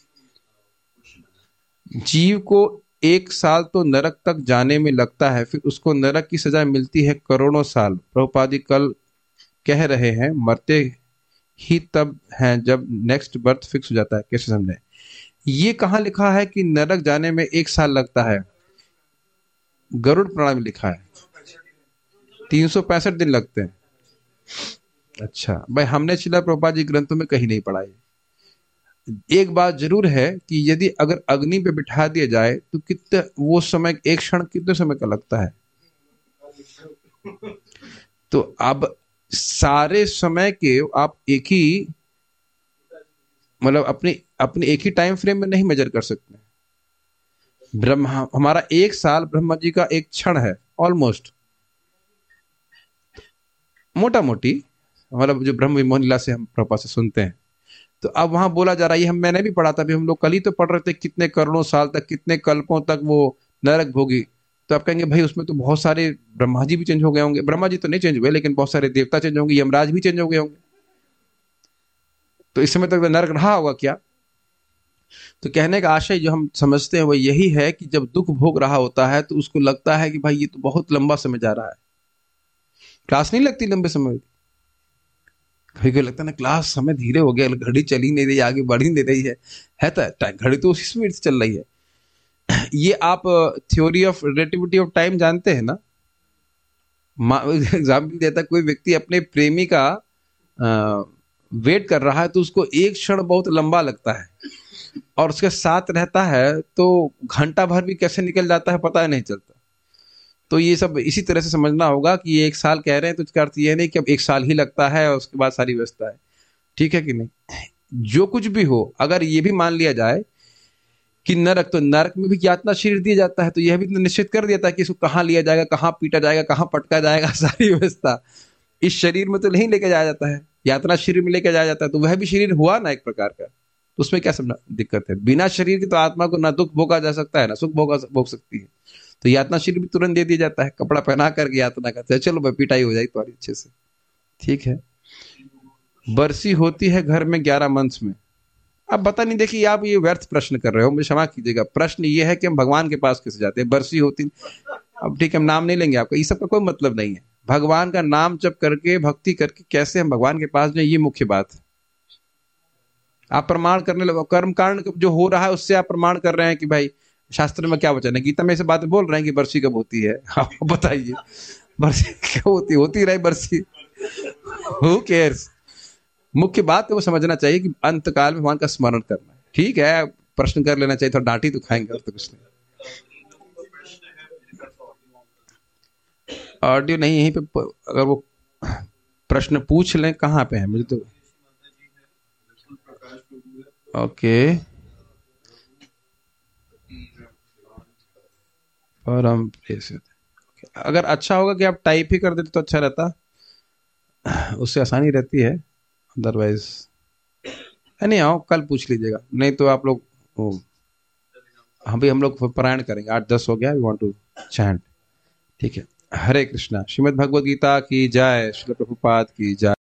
जीव को एक साल तो नरक तक जाने में लगता है, फिर उसको नरक की सजा मिलती है करोड़ों साल। प्रभुपाद जी कल कह रहे हैं मरते ही तब हैं जब नेक्स्ट बर्थ फिक्स हो जाता है। कैसे समझे? ये कहाँ लिखा है कि नरक जाने में एक साल लगता है? गरुड़ पुराण में लिखा है तीन सौ पैंसठ दिन लगते हैं। अच्छा भाई, हमने शिला प्रभुपाद जी ग्रंथों में कहीं नहीं पढ़ा है। एक बात जरूर है कि यदि अगर अग्नि पे बिठा दिया जाए तो कितने वो समय, एक क्षण कितने समय का लगता है? तो अब सारे समय के आप एक ही मतलब अपनी अपनी एक ही टाइम फ्रेम में नहीं मेजर कर सकते। ब्रह्मा हमारा एक साल ब्रह्मा जी का एक क्षण है ऑलमोस्ट, मोटा मोटी, मतलब जो ब्रह्म विमोहन लीला से हम प्रभुपाद से सुनते हैं। तो अब वहां बोला जा रहा है, ये हम मैंने भी पढ़ा था, अभी हम लोग कल ही तो पढ़ रहे थे, कितने करोड़ों साल तक, कितने कल्पों तक वो नरक भोगी। तो आप कहेंगे भाई उसमें तो बहुत सारे ब्रह्मा जी भी चेंज हो गए होंगे। ब्रह्मा जी तो नहीं चेंज हुए, लेकिन बहुत सारे देवता चेंज होंगे, यमराज भी चेंज हो गए होंगे। तो इस समय तक नरक रहा होगा क्या? तो कहने का आशय जो हम समझते हैं वो यही है कि जब दुख भोग रहा होता है तो उसको लगता है कि भाई ये तो बहुत लंबा समय जा रहा है। क्लास नहीं लगती लंबे समय, कभी कभी लगता है ना क्लास समय धीरे हो गया, घड़ी चली नहीं रही, आगे बढ़ ही नहीं रही है है तो घड़ी तो उसी स्पीड से चल रही है। ये आप theory of relativity of time जानते हैं ना। एग्जाम्पल देता, कोई व्यक्ति अपने प्रेमी का आ, वेट कर रहा है तो उसको एक क्षण बहुत लंबा लगता है, और उसके साथ रहता है तो घंटा भर भी कैसे निकल जाता है पता नहीं चलता। तो ये सब इसी तरह से समझना होगा कि ये एक साल कह रहे हैं तो इसका अर्थ ये नहीं कि अब एक साल ही लगता है और उसके बाद सारी व्यवस्था है, ठीक है कि नहीं। जो कुछ भी हो, अगर ये भी मान लिया जाए कि नरक, तो नरक में भी यातना शरीर दिया जाता है, तो यह भी तो निश्चित कर दिया था कि इसको कहाँ लिया जाएगा, कहाँ पीटा जाएगा, कहाँ पटका जाएगा, सारी व्यवस्था इस शरीर में तो नहीं लेके जाया जाता है, यातना शरीर में लेके जाया जाता है। तो वह भी शरीर हुआ ना एक प्रकार का, तो उसमें क्या समझ दिक्कत है। बिना शरीर की तो आत्मा को ना दुख भोगा जा सकता है ना सुख भोगा भोग सकती है। तो यातना शरीर भी तुरंत दे दिया जाता है, कपड़ा पहना करके यातना करते हैं, चलो भाई पिटाई हो जाएगी तुम्हारी अच्छे से, ठीक है। बरसी होती है घर में ग्यारह मंथ में। अब पता नहीं, देखिए आप ये व्यर्थ प्रश्न कर रहे हो, मुझे क्षमा कीजिएगा। प्रश्न ये है कि हम भगवान के पास कैसे जाते हैं। बरसी होती, अब ठीक है हम नाम नहीं लेंगे आपका, ये सब का कोई मतलब नहीं है। भगवान का नाम जप करके भक्ति करके कैसे हम भगवान के पास जाए, ये मुख्य बात है। आप प्रमाण करने लगे, कर्म कारण जो हो रहा है उससे आप प्रमाण कर रहे हैं कि भाई शास्त्र में क्या वचन है, गीता में से बातें बोल रहे हैं कि बरसी कब होती है। आप बताइए बरसी कब होती होती रही बरसी, हु केयर्स। मुख्य बात है वो समझना चाहिए कि अंत काल में भगवान का स्मरण करना है, ठीक है। प्रश्न कर लेना चाहिए, थोड़ा डांटी तो खाएंगे और तो कुछ नहीं। ऑडियो नहीं, यहीं पे अगर वो प्रश्न पूछ लें, कहाँ पे है मुझे तो, ओके। परम प्रेषित, अगर अच्छा होगा कि आप टाइप ही कर देते तो अच्छा रहता, उससे आसानी रहती है। अदरवाइज नहीं आओ, कल पूछ लीजिएगा, नहीं तो आप लोग हम भी हम लोग पारायण करेंगे। आठ दस हो गया, वी वांट टू चैंट, ठीक है। हरे कृष्णा। श्रीमद् भगवद गीता की जय, श्रील प्रभुपाद की जय।